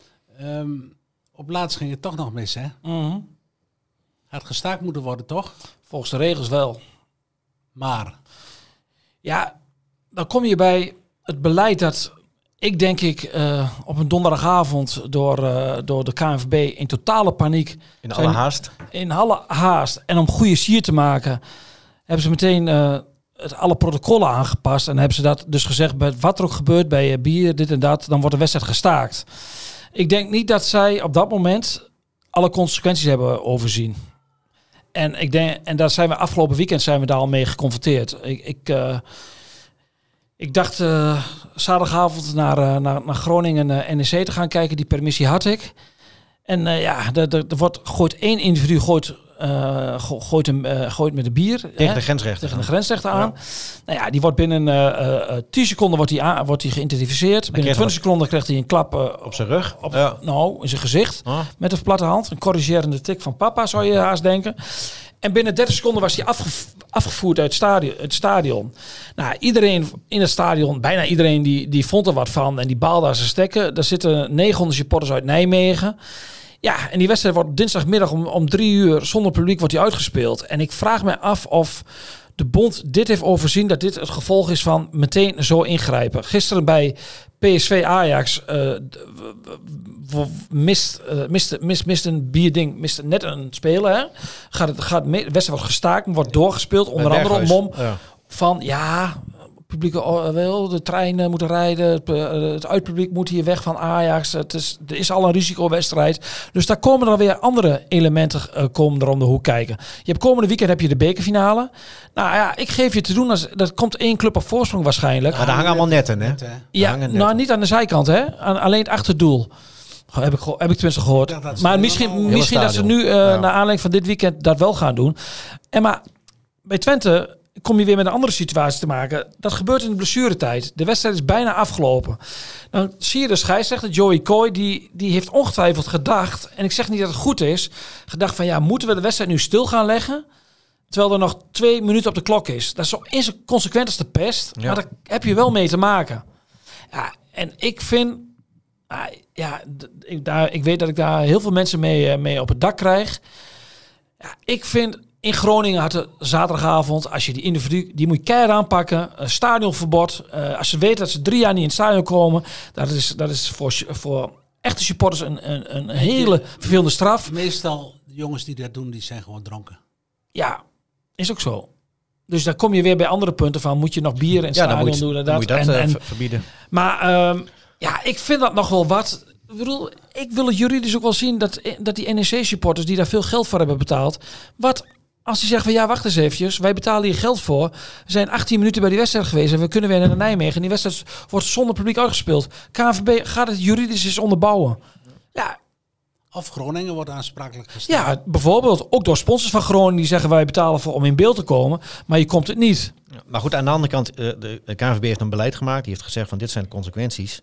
Um, op laatst ging het toch nog mis, hè? Mhm. Had gestaakt moeten worden, toch? Volgens de regels wel. Maar, Ja, dan kom je bij het beleid dat ik denk ik uh, op een donderdagavond door, uh, door de K N V B in totale paniek, In Zijn- alle haast. in alle haast en om goede sier te maken, hebben ze meteen uh, het, alle protocollen aangepast en hebben ze dat dus gezegd bij wat er ook gebeurt bij uh, bier, dit en dat, dan wordt de wedstrijd gestaakt. Ik denk niet dat zij op dat moment alle consequenties hebben overzien. En ik denk, en daar zijn we afgelopen weekend zijn we daar al mee geconfronteerd. Ik, ik, uh, ik dacht uh, zaterdagavond naar, uh, naar, naar Groningen uh, N E C te gaan kijken. Die permissie had ik. En uh, ja, er, er, er wordt gooit één individu gooit, uh, go- gooit, hem, uh, gooit met de bier Tegen hè, de grensrechter. tegen de grensrechter aan. Nou ja, die wordt binnen uh, uh, tien seconden wordt hij aan, wordt hij geïdentificeerd. Binnen krijgt twintig seconden krijgt hij een klap uh, Op zijn rug. op, Ja. nou, in zijn gezicht. Ah. Met een platte hand. Een corrigerende tik van papa, zou je haast denken. En binnen dertig seconden was hij afge- afgevoerd uit het stadion, het stadion. Nou, iedereen in het stadion, bijna iedereen, die, die vond er wat van. En die baalde aan zijn stekken. Daar zitten negenhonderd supporters uit Nijmegen. Ja, en die wedstrijd wordt dinsdagmiddag om, om drie uur zonder publiek wordt die uitgespeeld. En ik vraag me af of de bond dit heeft overzien, dat dit het gevolg is van meteen zo ingrijpen. Gisteren bij P S V Ajax uh, d- w- w- w- mist, uh, mist, mist, mist een bierding, mist net een speler. Hè? Gaat het, gaat me- de wedstrijd wordt gestaakt, wordt doorgespeeld. Onder Bij andere om Berghuis. mom Ja. van ja, publieke uh, wel, de treinen moeten rijden. Het, uh, het uitpubliek moet hier weg van Ajax. Het is, er is al een risicowedstrijd. Dus daar komen er weer andere elementen uh, komen er om de hoek kijken. Je hebt komende weekend heb je de bekerfinale. Nou ja, ik geef je te doen. Als, dat komt één club op voorsprong waarschijnlijk. Maar daar hangen allemaal netten, hè? Net, hè? Ja, nou niet aan de zijkant, hè? Aan, alleen het achterdoel. Heb ik, heb ik tenminste gehoord. Ja, dat is maar nu misschien, allemaal- misschien dat ze nu, uh, Ja. naar aanleiding van dit weekend, dat wel gaan doen. En maar bij Twente kom je weer met een andere situatie te maken. Dat gebeurt in de blessuretijd. De wedstrijd is bijna afgelopen. Dan zie je de scheidsrechter, Joey Coy, die, die heeft ongetwijfeld gedacht, en ik zeg niet dat het goed is, gedacht van ja, moeten we de wedstrijd nu stil gaan leggen? Terwijl er nog twee minuten op de klok is. Dat is zo in zijn consequent als de pest. Ja. Maar daar heb je wel mee te maken. Ja, en ik vind... Ah, ja, d- ik, daar, ik weet dat ik daar heel veel mensen mee, eh, mee op het dak krijg. Ja, ik vind in Groningen had de zaterdagavond, als je die individu, die moet je keihard aanpakken. Een stadionverbod. Uh, als ze weten dat ze drie jaar niet in het stadion komen, dat is, dat is voor, voor echte supporters een, een, een hele vervelende straf. Meestal, de jongens die dat doen, die zijn gewoon dronken. Ja, is ook zo. Dus daar kom je weer bij andere punten van. Moet je nog bier in het Ja, dan stadion moet, je- doen? dan Dat, moet je dat en, eh, en, ver- verbieden. Maar ehm, ja, ik vind dat nog wel wat. Ik bedoel, ik wil het juridisch ook wel zien dat, dat die N E C-supporters die daar veel geld voor hebben betaald. Wat als die zeggen van ja, wacht eens eventjes. Wij betalen hier geld voor. We zijn achttien minuten bij die wedstrijd geweest en we kunnen weer naar Nijmegen. En die wedstrijd wordt zonder publiek uitgespeeld. K N V B gaat het juridisch eens onderbouwen. Ja, Of Groningen wordt aansprakelijk gesteld. ja, bijvoorbeeld ook door sponsors van Groningen die zeggen wij betalen voor om in beeld te komen. Maar je komt het niet. Ja, maar goed, aan de andere kant, eh, de, de K N V B heeft een beleid gemaakt. Die heeft gezegd van dit zijn de consequenties.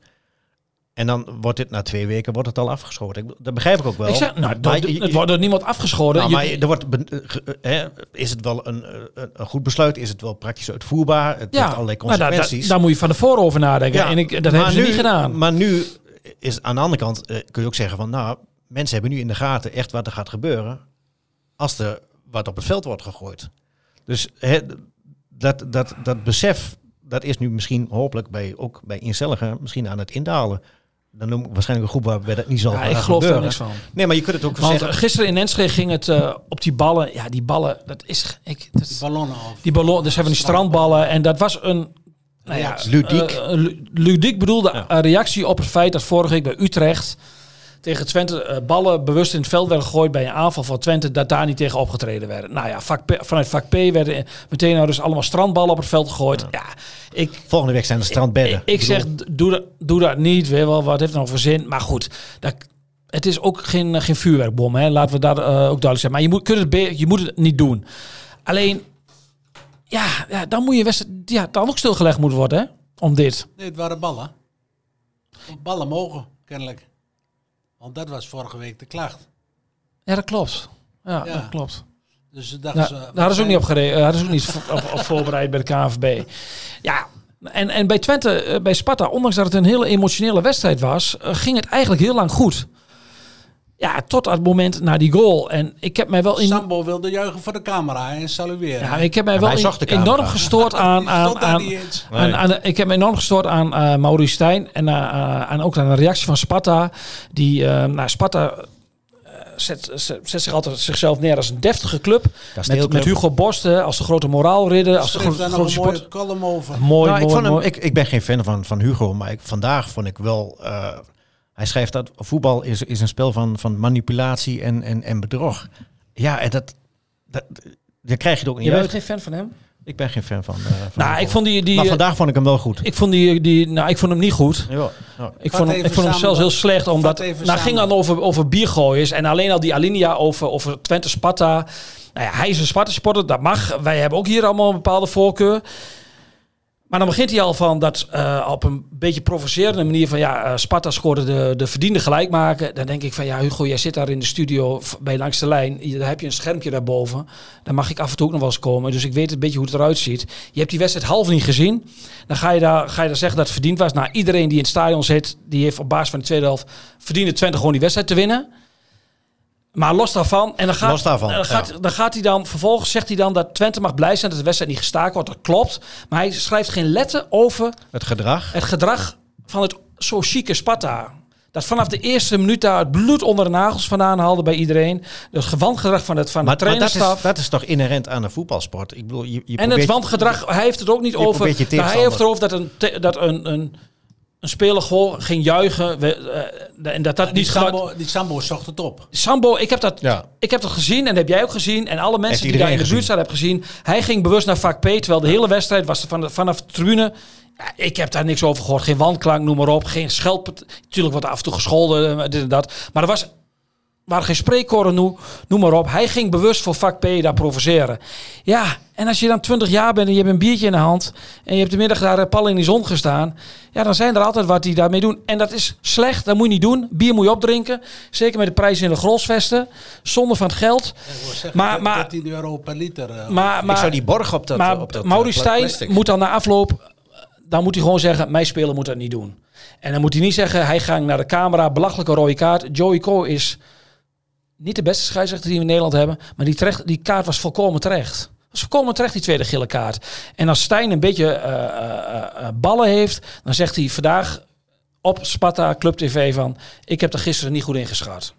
En dan wordt dit na twee weken wordt het al afgeschoten. Ik, dat begrijp ik ook wel. Ik zeg, nou, Maar door- je- het wordt door niemand afgeschoten. Nou, Je- maar er wordt, be- eh, ge- eh, hè, is het wel een, een, een goed besluit? Is het wel praktisch uitvoerbaar? Het heeft allerlei maar daar, daar, consequenties. daar moet je van tevoren over nadenken. Ja, en ik, dat maar hebben ze nu- niet gedaan. Maar nu is aan de andere kant, eh, kun je ook zeggen van, nou, mensen hebben nu in de gaten echt wat er gaat gebeuren als er wat op het veld wordt gegooid. Dus hè, dat, dat, dat besef, dat is nu misschien hopelijk bij, ook bij instelligen misschien aan het indalen. Dan noem ik waarschijnlijk een groep waarbij dat niet zal Ja, gaan ik geloof er gebeuren. niks van. Nee, maar je kunt het ook Want zeggen. gisteren in Enschede ging het uh, op die ballen. Ja, die ballen, dat is... Ik, dat Die is ballonnen of... die ballon, dus hebben die strandballen. En dat was een... Nou ja, Ludiek. uh, lu- ludiek bedoelde Ja. een reactie op het feit dat vorige week bij Utrecht tegen Twente uh, ballen bewust in het veld werden gegooid bij een aanval van Twente, dat daar niet tegen opgetreden werden. Nou ja, vak P, vanuit vak P werden meteen nou dus allemaal strandballen op het veld gegooid. Ja, ja ik... Volgende week zijn er strandbedden. Ik, ik zeg, doe dat, doe dat niet. Weet wel, wat heeft het nou voor zin? Maar goed, dat, het is ook geen, geen vuurwerkbom. Hè? Laten we daar uh, ook duidelijk zijn. Maar je moet, kunt het be- je moet het niet doen. Alleen, ja, ja dan moet je wedstrijd, ja, dan ook stilgelegd moeten worden, hè? Om dit. Nee, het waren ballen. Ballen mogen, kennelijk. Want dat was vorige week de klacht. Ja, dat klopt. Ja, Ja. dat klopt. Dus ze dachten Ja, ze... daar hadden ze ook niet op gereden. Hadden ze ook niet op, op, op voorbereid bij de K N V B. Ja, en, en bij Twente, eh, bij Sparta, ondanks dat het een hele emotionele wedstrijd was, eh, ging het eigenlijk heel lang goed. Ja, tot het moment na die goal. En ik heb mij wel in... Sambo wilde juichen voor de camera en salueren. Ja, ik heb mij Ja, wel maar hij in- zag de camera. enorm gestoord aan... Die aan, stond daar aan, niet eens. aan, aan de- ik heb me enorm gestoord aan uh, Maurice Stijn. En, uh, uh, en ook aan de reactie van Sparta. Die, uh, nou, Sparta... uh, Zet, zet, zet zich altijd zichzelf neer als een deftige club. Met, Kasteelclub. met Hugo Borst hè, als de grote moraalridder. Als de Schreef gro- daar grote nog een mooie support. column over. Mooi, Nou, ik, mooi, vond hem, mooi. ik, ik ben geen fan van, van Hugo, maar ik, vandaag vond ik wel... Uh, hij schrijft dat voetbal is, is een spel van, van manipulatie en, en, en bedrog. Ja, en dat, dat, daar krijg je het ook niet Je bent uit. geen fan van hem? Ik ben geen fan van, uh, van Nou, Hugo. ik vond die... die Maar vandaag vond ik hem wel goed. ik vond die, die, nou, ik vond hem niet goed. Ja, ja. Ik Vat vond, hem, even ik vond hem samen zelfs dan. heel slecht, omdat Vat even nou, ging samen. dan over, over biergooiers en alleen al die alinea over, over Twente Sparta. Nou ja, hij is een Sparta-supporter, dat mag. Wij hebben ook hier allemaal een bepaalde voorkeur. Maar dan begint hij al van dat uh, op een beetje provocerende manier van ja, uh, Sparta scoorde de, de verdiende gelijkmaken. Dan denk ik van ja, Hugo, jij zit daar in de studio v- bij langs de lijn. Je- Daar heb je een schermpje daarboven. Daar mag ik af en toe ook nog wel eens komen. Dus ik weet een beetje hoe het eruit ziet. Je hebt die wedstrijd half niet gezien. Dan ga je daar, ga je daar zeggen dat het verdiend was. Nou, iedereen die in het stadion zit, die heeft op basis van de tweede helft verdiende Twente gewoon die wedstrijd te winnen. Maar los daarvan, en dan gaat, Los daarvan, dan, gaat, ja. dan gaat hij dan, vervolgens zegt hij dan dat Twente mag blij zijn dat de wedstrijd niet gestaakt wordt. Dat klopt. Maar hij schrijft geen letter over Het gedrag. het gedrag van het zo chique Sparta. Dat vanaf de eerste minuut daar het bloed onder de nagels vandaan haalde bij iedereen. Het wangedrag van, het, van Maar, de maar dat, trainerstaf. is, dat is toch inherent aan de voetbalsport? Ik bedoel, je, je en probeert- het wangedrag, hij heeft het ook niet je over. probeert je Nou, hij tegenstander- heeft erover dat een, te- dat een, een, een speler gewoon ging juichen. We, uh, en dat dat Die niet geluid- Sambo, die Sambo zocht het op. Sambo, ik heb, dat, Ja. ik heb dat gezien en dat heb jij ook gezien. En alle mensen die iedereen daar in de buurt gezien. staan hebben gezien. Hij ging bewust naar vak P, terwijl de hele wedstrijd was van de, vanaf de tribune. Ja, ik heb daar niks over gehoord. Geen wandklank, noem maar op. Geen scheld. Natuurlijk wordt er af en toe gescholden, eh, dit en dat. Maar er was, waren geen spreekkoren, noem, noem maar op. Hij ging bewust voor vak P daar provoceren. Ja, en als je dan twintig jaar bent en je hebt een biertje in de hand... en je hebt de middag daar eh, pal in die zon gestaan... ja, dan zijn er altijd wat die daarmee doen. En dat is slecht, dat moet je niet doen. Bier moet je opdrinken. Zeker met de prijzen in de grolsvesten. Zonder van het geld. Ik wil zeggen, Maar- maar- dertien euro per liter. uh, Maar, maar, ik zou die borg op dat... maar op dat Maurice uh, Stijn plastic. moet dan na afloop... dan moet hij gewoon zeggen, mijn speler moet dat niet doen. En dan moet hij niet zeggen, hij gaat naar de camera, belachelijke rode kaart. Joey Coe is niet de beste scheidsrechter die we in Nederland hebben. Maar die, terecht, die kaart was volkomen terecht. Dat was volkomen terecht, die tweede gele kaart. En als Stijn een beetje uh, uh, uh, ballen heeft, dan zegt hij vandaag op Sparta Club T V van... ik heb er gisteren niet goed ingeschat.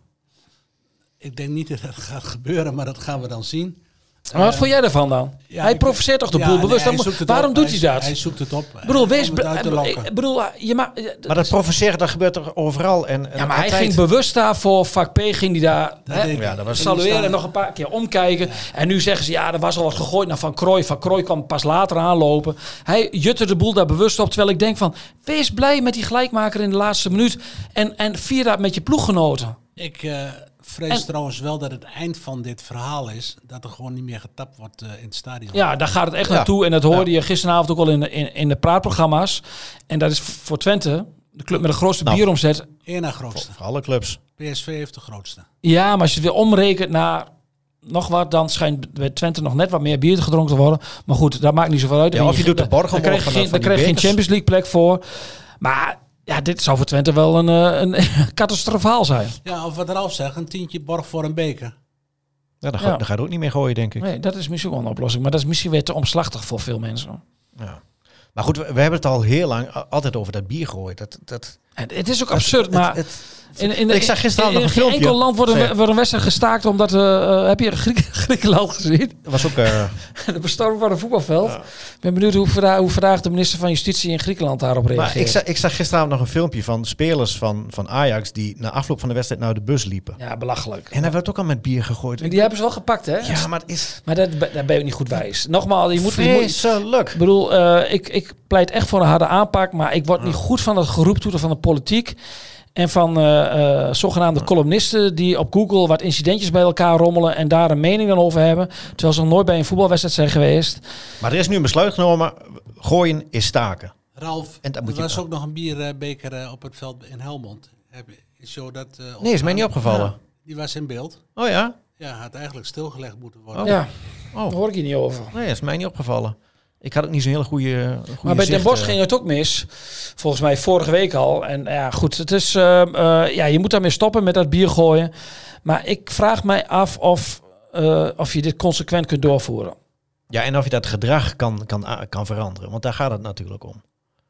Ik denk niet dat dat gaat gebeuren, maar dat gaan we dan zien. Maar wat vond jij ervan dan? Ja, hij ik- provoceert toch de Ja, boel nee, bewust? hij Dan zoekt moet- het waarom op. doet hij dat? Hij zoekt het op. Ik bedoel, wees... om het uit te be- lokken. ik bedoel, je mag... Maar dat provoceren, dat gebeurt er overal. En, en Ja, maar hij altijd. ging bewust daar voor vak P, ging hij daar Dat hè, deed hij. Ja, dat was- salueren en nog een paar keer omkijken. En nu zeggen ze, ja, er was al wat gegooid naar Van Krooi. Van Krooi kwam pas later aanlopen. Hij jutte de boel daar bewust op. Terwijl ik denk van, wees blij met die gelijkmaker in de laatste minuut. En, en vier dat met je ploeggenoten. Ik uh, vrees En- trouwens wel dat het eind van dit verhaal is... dat er gewoon niet meer getapt wordt uh, in het stadion. Ja, daar gaat het echt Ja. naartoe. En dat hoorde je gisteravond ook al in de, in, in de praatprogramma's. En dat is voor Twente, de club met de grootste Nou. bieromzet. Eén na grootste. Voor alle clubs. P S V heeft de grootste. Ja, maar als je het weer omrekent naar nog wat, dan schijnt bij Twente nog net wat meer bier gedronken te worden. Maar goed, dat maakt niet zoveel uit. Ja, En of je doet de borg Daar omhoog krijg je van- geen, van daar die krijg je geen bekers. Champions League plek voor. Maar ja, dit zou voor Twente wel een, eh, een catastrofaal zijn. Ja, of wat Ralf zegt, een tientje borg voor een beker. Ja, dat, Ja. Gaat, dat gaat ook niet meer gooien, denk ik. Nee, dat is misschien wel een oplossing. Maar dat is misschien weer te omslachtig voor veel mensen. Ja. Maar goed, we, we hebben het al heel lang a- altijd over dat bier gooien. Dat, dat, En het is ook absurd, maar... het- in, in de, ik zag gisteravond in, nog een in geen filmpje. enkel land wordt een, Zeg. we- wordt een wedstrijd gestaakt omdat... Uh, heb je Griek, Griekenland gezien? dat was ook... eh, De bestorming van een voetbalveld. Ik ben benieuwd hoe vandaag, hoe vandaag de minister van Justitie in Griekenland daarop reageert. maar ik zag, ik zag gisteravond nog een filmpje van spelers van, van Ajax... die na afloop van de wedstrijd naar de bus liepen. Ja, belachelijk. En daar werd ook al met bier gegooid. En die hebben ze wel gepakt, hè? Ja, maar het is Maar dat, daar ben je ook niet goed wijs. Nogmaals, je moet... Je moet vreselijk. ik bedoel, eh, ik, ik pleit echt voor een harde aanpak, maar ik word niet goed van het geroeptoeter van de politiek en van eh, eh, zogenaamde columnisten die op Google wat incidentjes bij elkaar rommelen en daar een mening dan over hebben, terwijl ze nog nooit bij een voetbalwedstrijd zijn geweest. Maar er is nu een besluit genomen. Gooien is staken. Ralf, En dat moet er je was dan. ook nog een bierbeker uh, op het veld in Helmond. Heb je, is jou dat, uh, Nee, is mij niet opgevallen. Ja, die was in beeld. Oh ja? Ja, had eigenlijk stilgelegd moeten worden. Oh. Ja, Oh. daar hoor ik hier niet over. Nee, is mij niet opgevallen. Ik had ook niet zo'n hele goede, goede Maar bij Den zicht, Bosch eh. ging het ook mis. Volgens mij vorige week al. En ja, goed, het is, uh, uh, ja, je moet daarmee stoppen met dat bier gooien. Maar ik vraag mij af of, uh, of je dit consequent kunt doorvoeren. Ja, en of je dat gedrag kan, kan, kan veranderen. Want daar gaat het natuurlijk om.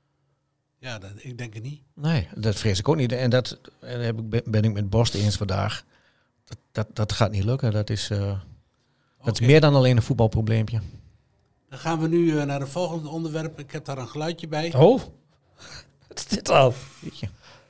Ja, dat, ik denk het niet. Nee, dat vrees ik ook niet. En dat en heb ik, ben ik met Borst eens vandaag. Dat, dat, dat gaat niet lukken. Dat is, uh, dat Okay. is meer dan alleen een voetbalprobleempje. Dan gaan we nu uh, naar het volgende onderwerp. Ik heb daar een geluidje bij. Oh, wat is dit al? Weet je.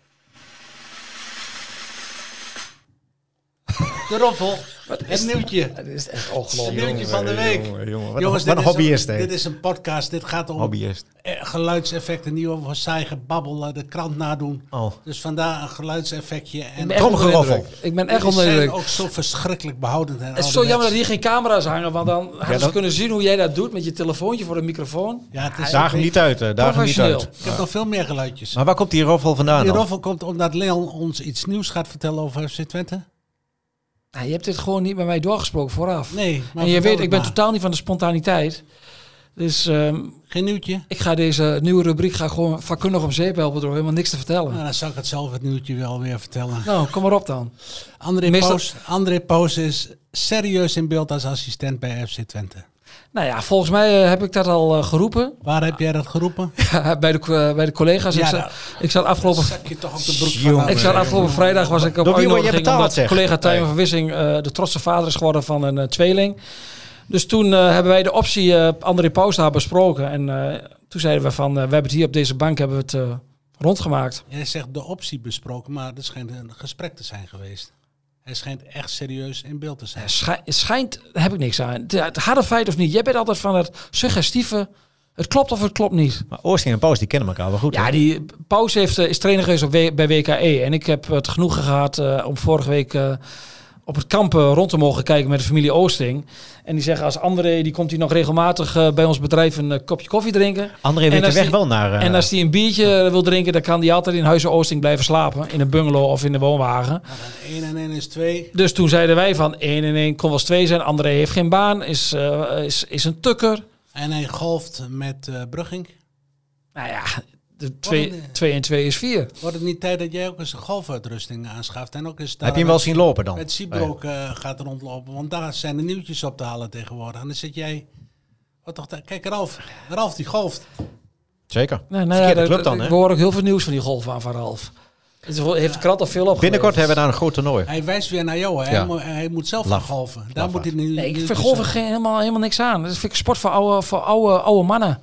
De roffel. Het nieuwtje. Het is echt Het ongelooflijk. nieuwtje van de week. Jongen, jongen, wat Jongens, een, wat dit, een is hobbyist, een, hè. dit is een podcast. Dit gaat om Hobbyist. eh, geluidseffecten. Niet over saai gebabbel, uh, de krant nadoen. Oh. Dus vandaar een geluidseffectje. En Ik ben echt onder de Tromgeroffel. indruk. Ik ben echt jullie onder de zijn indruk. ook zo verschrikkelijk behoudend. En Het is zo jammer dat ouderwets. hier geen camera's hangen, want dan hadden ze dat- kunnen zien hoe jij dat doet met je telefoontje voor de microfoon. Ja, het is Daag hem niet uit, hè. Daag hem niet Professioneel. uit. Ik heb nog veel meer geluidjes. Maar waar komt die roffel vandaan Die dan? roffel komt omdat Leon ons iets nieuws gaat vertellen over F C Twente. Nou, je hebt dit gewoon niet bij mij doorgesproken vooraf. Nee, maar en je vertel weet, het ik ben maar. totaal niet van de spontaniteit. Dus ehm, Geen nieuwtje? ik ga deze nieuwe rubriek ga gewoon vakkundig om zeep helpen door helemaal niks te vertellen. Nou, dan zal ik het zelf het nieuwtje wel weer vertellen. Nou, kom maar op dan. André Meestal- Poos, André Poos is serieus in beeld als assistent bij F C Twente. Nou ja, volgens mij uh, heb ik dat al uh, geroepen. Waar heb jij dat geroepen? Ja, bij, de, uh, bij de collega's. Ja, ik, zat, ik zat afgelopen... Zak je toch ook de broek Jongen. van Ik zat afgelopen vrijdag was ik op Door wie word je uitnodiging betaald, omdat zeg? collega Tijmen Nee. van Wissing uh, de trotse vader is geworden van een uh, tweeling. Dus toen uh, hebben wij de optie uh, André Pousda besproken. En uh, toen zeiden we van, uh, we hebben het hier op deze bank hebben we het uh, rondgemaakt. Jij zegt de optie besproken, maar er schijnt een gesprek te zijn geweest. Hij schijnt echt serieus in beeld te zijn. Het schijnt, het schijnt, daar heb ik niks aan. Het, het harde feit of niet. Jij bent altijd van het suggestieve. Het klopt of het klopt niet. Maar Oosting en Paus, die kennen elkaar wel goed. Ja, hè? die Paus heeft, uh, is trainer geweest op w, bij W K E. En ik heb het genoegen gehad uh, om vorige week uh, op het kamp uh, rond te mogen kijken met de familie Oosting. En die zeggen als André, die komt hier nog regelmatig uh, bij ons bedrijf een uh, kopje koffie drinken. André En weet de als weg die- wel naar... uh, En als hij een biertje wil drinken, dan kan hij altijd in Huizen Oosting blijven slapen. In een bungalow of in de woonwagen. één en één is twee. Dus toen zeiden wij van één en één kon wel eens twee zijn. André heeft geen baan, is, uh, is, is een tukker. En hij golft met uh, Brugging. Nou ja, de twee, nee. twee en twee is vier. Wordt het niet tijd dat jij ook eens een golfuitrusting aanschaft? En ook eens daar Heb je hem wel zien lopen dan? met Siebroek uh, gaat rondlopen. Want daar zijn de nieuwtjes op te halen tegenwoordig. En dan zit jij... Wat toch, kijk, Ralf. Ralf die golft. Zeker. Nee, nou Verkeerde ja, club dat- dan, hè? We horen ook heel veel nieuws van die golf aan van Ralf. Het heeft de krant al veel op. Binnenkort hebben we daar een groot toernooi. Hij wijst weer naar jou. Hè? Ja. Hij, moet, hij moet zelf gaan Laf. golfen. Daar Laf, moet hij nu. Nee, ik nu- vind golven geen, helemaal, helemaal niks aan. Dat vind ik een sport voor oude, voor oude, oude mannen.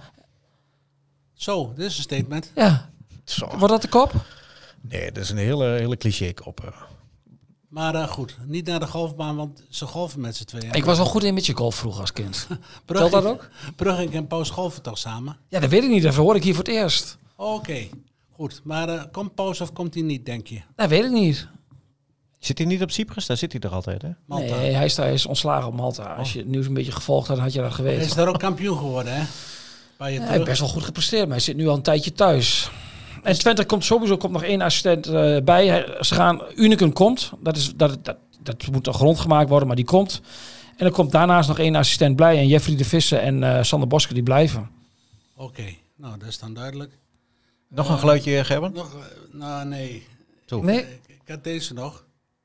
Zo, dit is een statement. Ja, Zo. wordt dat de kop? Nee, dat is een hele, hele cliché op. uh. Maar uh, goed, niet naar de golfbaan, want ze golfen met z'n tweeën. Ik was al goed in met je golf vroeger als kind. Brugging, Telt dat ook? Brugging en Paus golfen toch samen? Ja, dat weet ik niet. Dat hoor ik hier voor het eerst. Oké, goed. Maar uh, komt Paus of komt hij niet, denk je? Dat weet ik niet. Zit hij niet op Cyprus? Daar zit hij toch altijd, hè? Malta. Nee, hij is, hij is ontslagen op Malta. Als je het nieuws een beetje gevolgd had, had je dat Hij geweten. is daar ook kampioen geworden, hè? Bij je Hij terug. heeft best wel goed gepresteerd, maar hij zit nu al een tijdje thuis. En Twente komt sowieso komt nog één assistent uh, bij. Hij, ze gaan, Unicum komt. Dat, is, dat, dat, dat moet nog rondgemaakt worden, maar die komt. En er komt daarnaast nog één assistent bij. En Jeffrey de Vissen en uh, Sander Bosker die blijven. Oké, nou dat is dan duidelijk. Nog een geluidje, Gerben? Nog, uh, nou nee. Toe. Nee, Ik, ik had deze nog.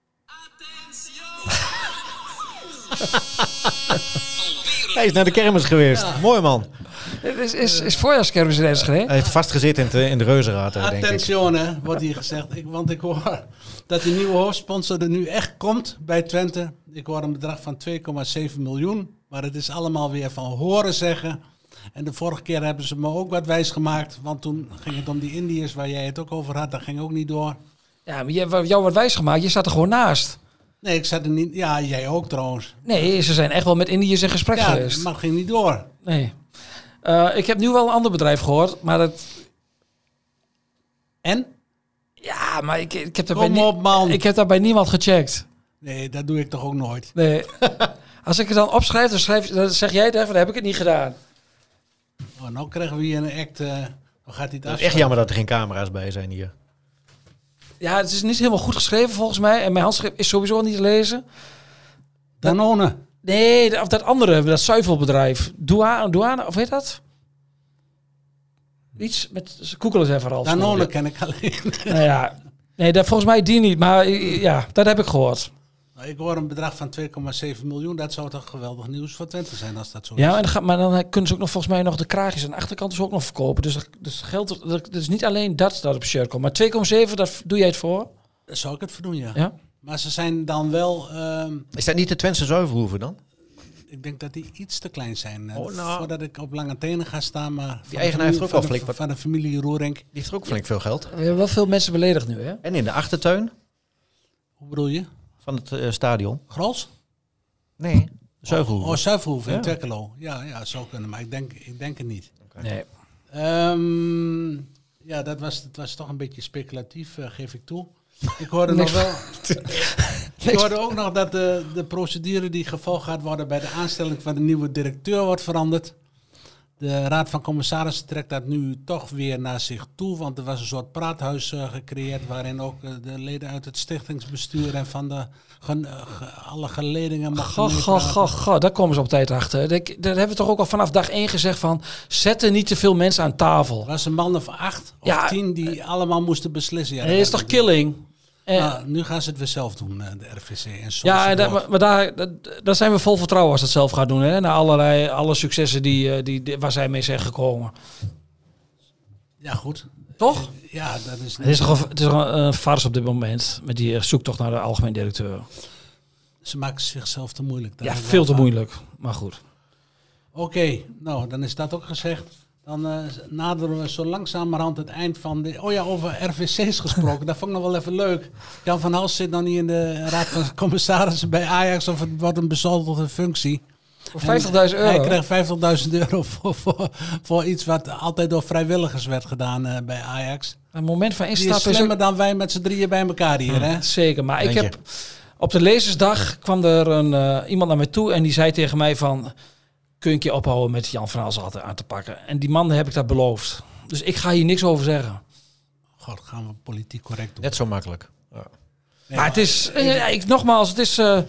Hij is naar de kermis geweest. Mooi, man. het is, is, is voorjaarskermis in Enschede. Hij heeft vastgezeten in, de- in de reuzenraad, uh, denk ik. Attenzione, wordt hier gezegd. Ik, want ik hoor dat die nieuwe hoofdsponsor er nu echt komt bij Twente. Ik hoor een bedrag van twee komma zeven miljoen. Maar het is allemaal weer van horen zeggen. En de vorige keer hebben ze me ook wat wijs gemaakt. Want toen ging het om die Indiërs waar jij het ook over had. Dat ging ook niet door. Ja, maar je, jou wordt wijsgemaakt. Je staat er gewoon naast. Nee, ik zat er niet... Ja, jij ook trouwens. Nee, ze zijn echt wel met Indiërs in gesprek Ja, geweest. maar het ging niet door. Nee. Uh, ik heb nu wel een ander bedrijf gehoord, maar dat... En? Ja, maar ik, ik, heb, daar bij Kom nie- op, man. ik heb daar bij niemand gecheckt. Nee, dat doe ik toch ook nooit. Nee. Als ik het dan opschrijf, dan, schrijf, dan zeg jij het even, dan heb ik het niet gedaan. Oh, nou krijgen we hier een act... Uh, dan gaat hij het Het is echt afsluiten. jammer dat er geen camera's bij zijn hier. Ja, het is niet helemaal goed geschreven volgens mij. En mijn handschrift is sowieso niet te lezen. Danone. Nee, dat- of dat andere, dat zuivelbedrijf. Douane, douane of heet dat? Iets met... Google eens even, Ralf. Danone ken ik alleen. Nou ja, nee, dat, volgens mij die niet. Maar ja, dat heb ik gehoord. Ik hoor een bedrag van twee komma zeven miljoen. Dat zou toch geweldig nieuws voor Twente zijn als dat zo Ja, is. en dan gaat, maar dan kunnen ze ook nog volgens mij nog de kraagjes aan de achterkant dus ook nog verkopen. Dus, dat- dus geld, dat is niet alleen dat dat op shirt komt. Maar twee komma zeven, dat doe jij het voor? Daar zou ik het voor doen, ja. Ja. Maar ze zijn dan wel... ehm, Is dat niet de Twentse zuivelhoeven dan? ik denk dat die iets te klein zijn. eh, Oh, nou. Voordat ik op lange tenen ga staan. Maar van de eigenaar heeft er ook familie- wel van de- flink wat- Van de familie Roerink. Die heeft er ook flink veel geld. We hebben wel veel mensen beledigd nu, hè? En in de achtertuin Hoe bedoel je? van het eh, stadion. Grols? Nee, zuivelhoeven. Oh, Zuivelhoef in Ja. Twekkelo. Ja, ja, zou kunnen. Maar ik denk, ik denk het niet. Nee. Ehm, ja, dat was, dat was toch een beetje speculatief, eh, geef ik toe. Ik hoorde nog Niks wel... Ik hoorde ook nog dat de, de procedure die gevolgd gaat worden bij de aanstelling van de nieuwe directeur wordt veranderd. De Raad van Commissarissen trekt dat nu toch weer naar zich toe. Want er was een soort praathuis uh, gecreëerd waarin ook uh, de leden uit het stichtingsbestuur en van de gen, uh, ge, alle geledingen mochten Ga, ga, meepraten. ga, ga. Daar komen ze op tijd achter. Dat, dat hebben we toch ook al vanaf dag één gezegd van... Zet er niet te veel mensen aan tafel. Er was een man of acht of Ja, tien die allemaal moesten beslissen. Ja, Dat is toch killing? En, nou, nu gaan ze het weer zelf doen, de R V C. En ja, en da, maar, maar daar, da, daar zijn we vol vertrouwen als ze het zelf gaat doen. Hè? Na allerlei, alle successen die, die, die, waar zij mee zijn gekomen. Ja, goed. Toch? Ja, dat is... Het is toch een, het is toch een, een farce op dit moment. Met die zoektocht naar de algemeen directeur. Ze maken zichzelf te moeilijk. Daar Ja, veel te van. moeilijk. Maar goed. Oké, okay, nou, dan is dat ook gezegd. Dan uh, naderen we zo langzamerhand het eind van de... Oh ja, over R V C's gesproken. Dat vond ik nog wel even leuk. Jan van Hals zit nog niet in de raad van commissarissen bij Ajax. Of het wordt een bezoldigde functie. Voor vijftigduizend euro? Hij kreeg vijftigduizend euro voor, voor, voor iets wat altijd door vrijwilligers werd gedaan uh, bij Ajax. Een moment van instappen is slimmer ook... dan wij met z'n drieën bij elkaar hier, hmm, hè? Zeker, maar ik heb... Op de lezersdag kwam er een, uh, iemand naar mij toe en die zei tegen mij van... Kun je een keer ophouden met Jan van Hals altijd aan te pakken? En die man heb ik dat beloofd. Dus ik ga hier niks over zeggen. God, gaan we politiek correct doen. Net zo makkelijk. Ja. Nee, maar het is... Uh, ik, nogmaals, het is... Uh,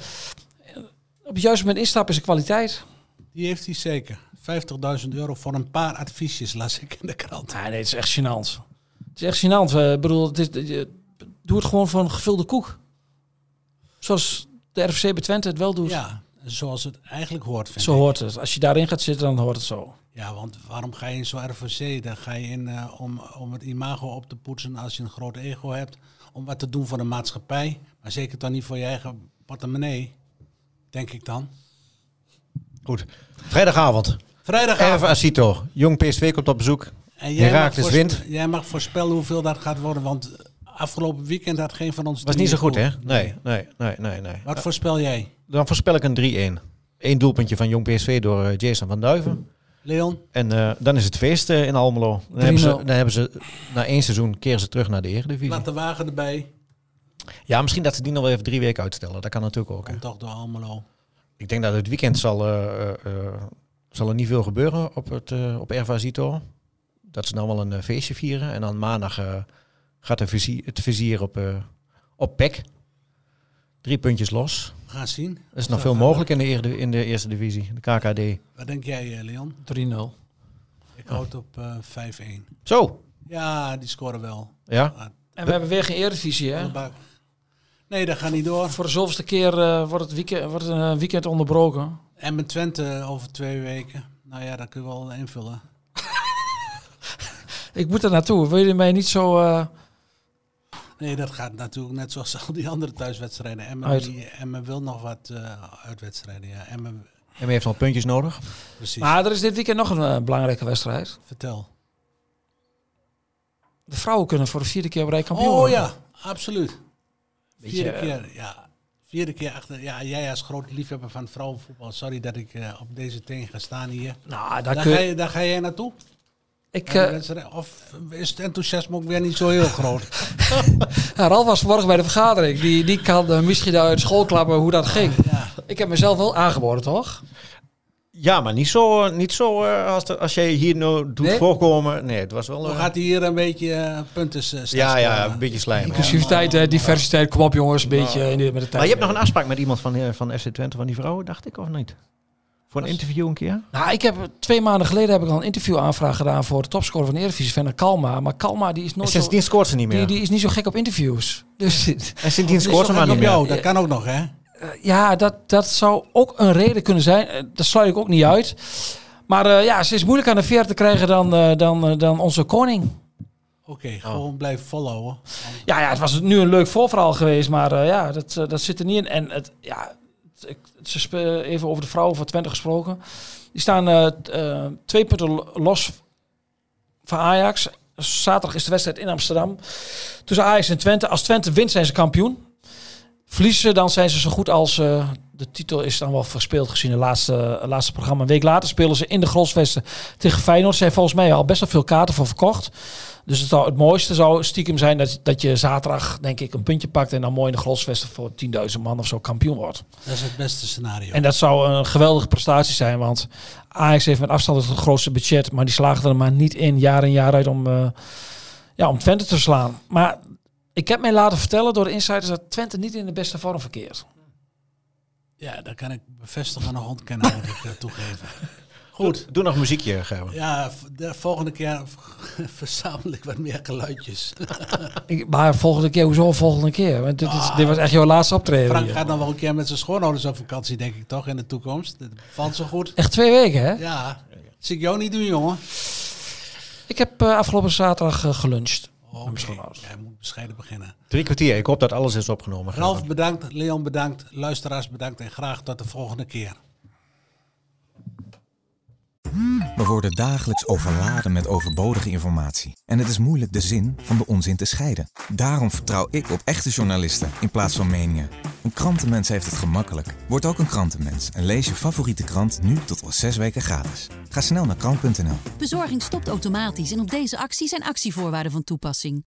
op het juiste moment instappen is een kwaliteit. Die heeft hij zeker. vijftigduizend euro voor een paar adviesjes, las ik in de krant. Nee, nee, het is echt gênant. Het is echt gênant. Ik uh, bedoel, het is, uh, doe het gewoon voor een gevulde koek. Zoals de R V C bij Twente het wel doet. Ja, zoals het eigenlijk hoort, vind Zo ik. hoort het. Als je daarin gaat zitten, dan hoort het zo. Ja, want waarom ga je in zo'n R V C? Daar ga je in uh, om, om het imago op te poetsen als je een groot ego hebt. Om wat te doen voor de maatschappij. Maar zeker dan niet voor je eigen portemonnee. Denk ik dan. Goed. Vrijdagavond. Vrijdagavond. R V Acito. Jong P S V komt op bezoek. En jij Heracles mag wint. Jij mag voorspellen hoeveel dat gaat worden. Want afgelopen weekend had geen van ons... Was niet zo goed, hè? Nee, nee, nee, nee. nee. Wat voorspel jij? Dan voorspel ik een drie-een. Eén doelpuntje van Jong P S V door uh, Jason van Duiven. Leon? En uh, dan is het feest uh, in Almelo. Dan hebben, ze, dan hebben ze na één seizoen keren ze terug naar de Eredivisie. Laat de wagen erbij. Ja, misschien dat ze die nog wel even drie weken uitstellen. Dat kan natuurlijk ook. Komt toch door Almelo. Ik denk dat het weekend zal, uh, uh, zal er niet veel gebeuren op, het, uh, op R V Acito. Dat ze dan wel een uh, feestje vieren. En dan maandag uh, gaat de vizier, het vizier op, uh, op P E C. Drie puntjes los. We gaan zien. Er is nog veel mogelijk in de, eerde, in de eerste divisie, de K K D. Wat denk jij, Leon? drie nul. Ik houd op uh, vijf-een. Zo. Ja, die scoren wel. Ja. Maar en we hebben weer geen Eredivisie, hè? Nee, dat gaat niet door. Voor de zoveelste keer uh, wordt het weekend, wordt een uh, weekend onderbroken. En met Twente over twee weken. Nou ja, dat kun je wel invullen. Ik moet er naartoe. Wil je mij niet zo... Uh... Nee, dat gaat natuurlijk net zoals al die andere thuiswedstrijden. Emmen, Uit. die, Emmen wil nog wat uh, uitwedstrijden. Ja. Emmen, Emmen heeft nog puntjes nodig. Precies. Maar er is dit weekend nog een uh, belangrijke wedstrijd. Vertel. De vrouwen kunnen voor de vierde keer op rij kampioen Oh worden. ja, absoluut. Beetje, Vierde keer, ja. Vierde keer achter. Ja, jij als grote liefhebber van vrouwenvoetbal. Sorry dat ik uh, op deze teen ga staan hier. Nou, daar, Daar, kun ga, je... je, daar ga jij naartoe? Ik, Ja, uh, wedstrijd- of is het enthousiasme ook weer niet zo heel groot? ja, Ralf was vanmorgen bij de vergadering. Die, die kan uh, misschien uit school klappen hoe dat ging. Ja. Ik heb mezelf wel aangeboden, toch? Ja, maar niet zo, niet zo uh, als, de, als jij hier nou doet Nee? voorkomen. Nee, het was wel... Hoe Uh, gaat hij hier een beetje uh, punten uh, ja, ja, een beetje slijm. Inclusiviteit, uh, diversiteit, kom op jongens, een beetje in de, met de tijd. Maar je hebt nog een afspraak met iemand van, uh, van F C Twente, van die vrouwen, dacht ik, of niet? Voor een interview een keer? Nou, ik heb twee maanden geleden heb ik al een interviewaanvraag gedaan voor de topscorer van de Eredivisie, Venner Kalma. Maar Kalma die is En nooit sindsdien zo, scoort ze niet meer. die, die is niet zo gek op interviews. Dus En sindsdien scoort ze maar op niet meer. jou, dat kan ook nog, hè? Uh, ja, dat, dat zou ook een reden kunnen zijn. Uh, dat sluit ik ook niet uit. Maar uh, ja, ze is moeilijk aan de veer te krijgen dan, uh, dan, uh, dan onze koning. Oké, okay, gewoon blijven volhouden. Ja, ja, het was nu een leuk voorverhaal geweest, maar uh, ja, dat, uh, dat zit er niet in. En het, ja, het, ze spe- even over de vrouwen van Twente gesproken. Die staan uh, t- uh, twee punten los van Ajax. Zaterdag is de wedstrijd in Amsterdam. Tussen Ajax en Twente. Als Twente wint, zijn ze kampioen. Verliezen ze, dan zijn ze zo goed als... Uh, de titel is dan wel verspeeld gezien het laatste, uh, laatste programma. Een week later spelen ze in de Grolsvesten tegen Feyenoord. Er zijn volgens mij al best wel veel kaarten voor verkocht. Dus het, zou, het mooiste zou stiekem zijn dat, dat je zaterdag denk ik een puntje pakt... en dan mooi in de Grolsvesten voor tienduizend man of zo kampioen wordt. Dat is het beste scenario. En dat zou een geweldige prestatie zijn. Want Ajax heeft met afstand het grootste budget... maar die slagen er maar niet in jaar in jaar uit om, uh, ja, om Twente te slaan. Maar ik heb mij laten vertellen door de insiders... dat Twente niet in de beste vorm verkeert. Ja, dat kan ik bevestigen en nog ontkennen, moet ik uh, toegeven. Goed. Doe nog een muziekje, Gerben. Ja, de volgende keer verzamel ik wat meer geluidjes. Ik, maar volgende keer, hoezo volgende keer? Want dit, is, Ah. dit was echt jouw laatste optreden. Frank hier. gaat dan wel een keer met zijn schoonouders op vakantie, denk ik toch, in de toekomst. Dat valt zo goed. Echt twee weken, hè? Ja, zie ik jou niet doen, jongen. Ik heb uh, afgelopen zaterdag uh, geluncht. Oké, jij moet bescheiden beginnen. Drie kwartier. Ik hoop dat alles is opgenomen. Ralf Gerben. bedankt, Leon bedankt, luisteraars bedankt en graag tot de volgende keer. We worden dagelijks overladen met overbodige informatie. En het is moeilijk de zin van de onzin te scheiden. Daarom vertrouw ik op echte journalisten in plaats van meningen. Een krantenmens heeft het gemakkelijk. Word ook een krantenmens en lees je favoriete krant nu tot wel zes weken gratis. Ga snel naar krant punt n l. Bezorging stopt automatisch en op deze actie zijn actievoorwaarden van toepassing.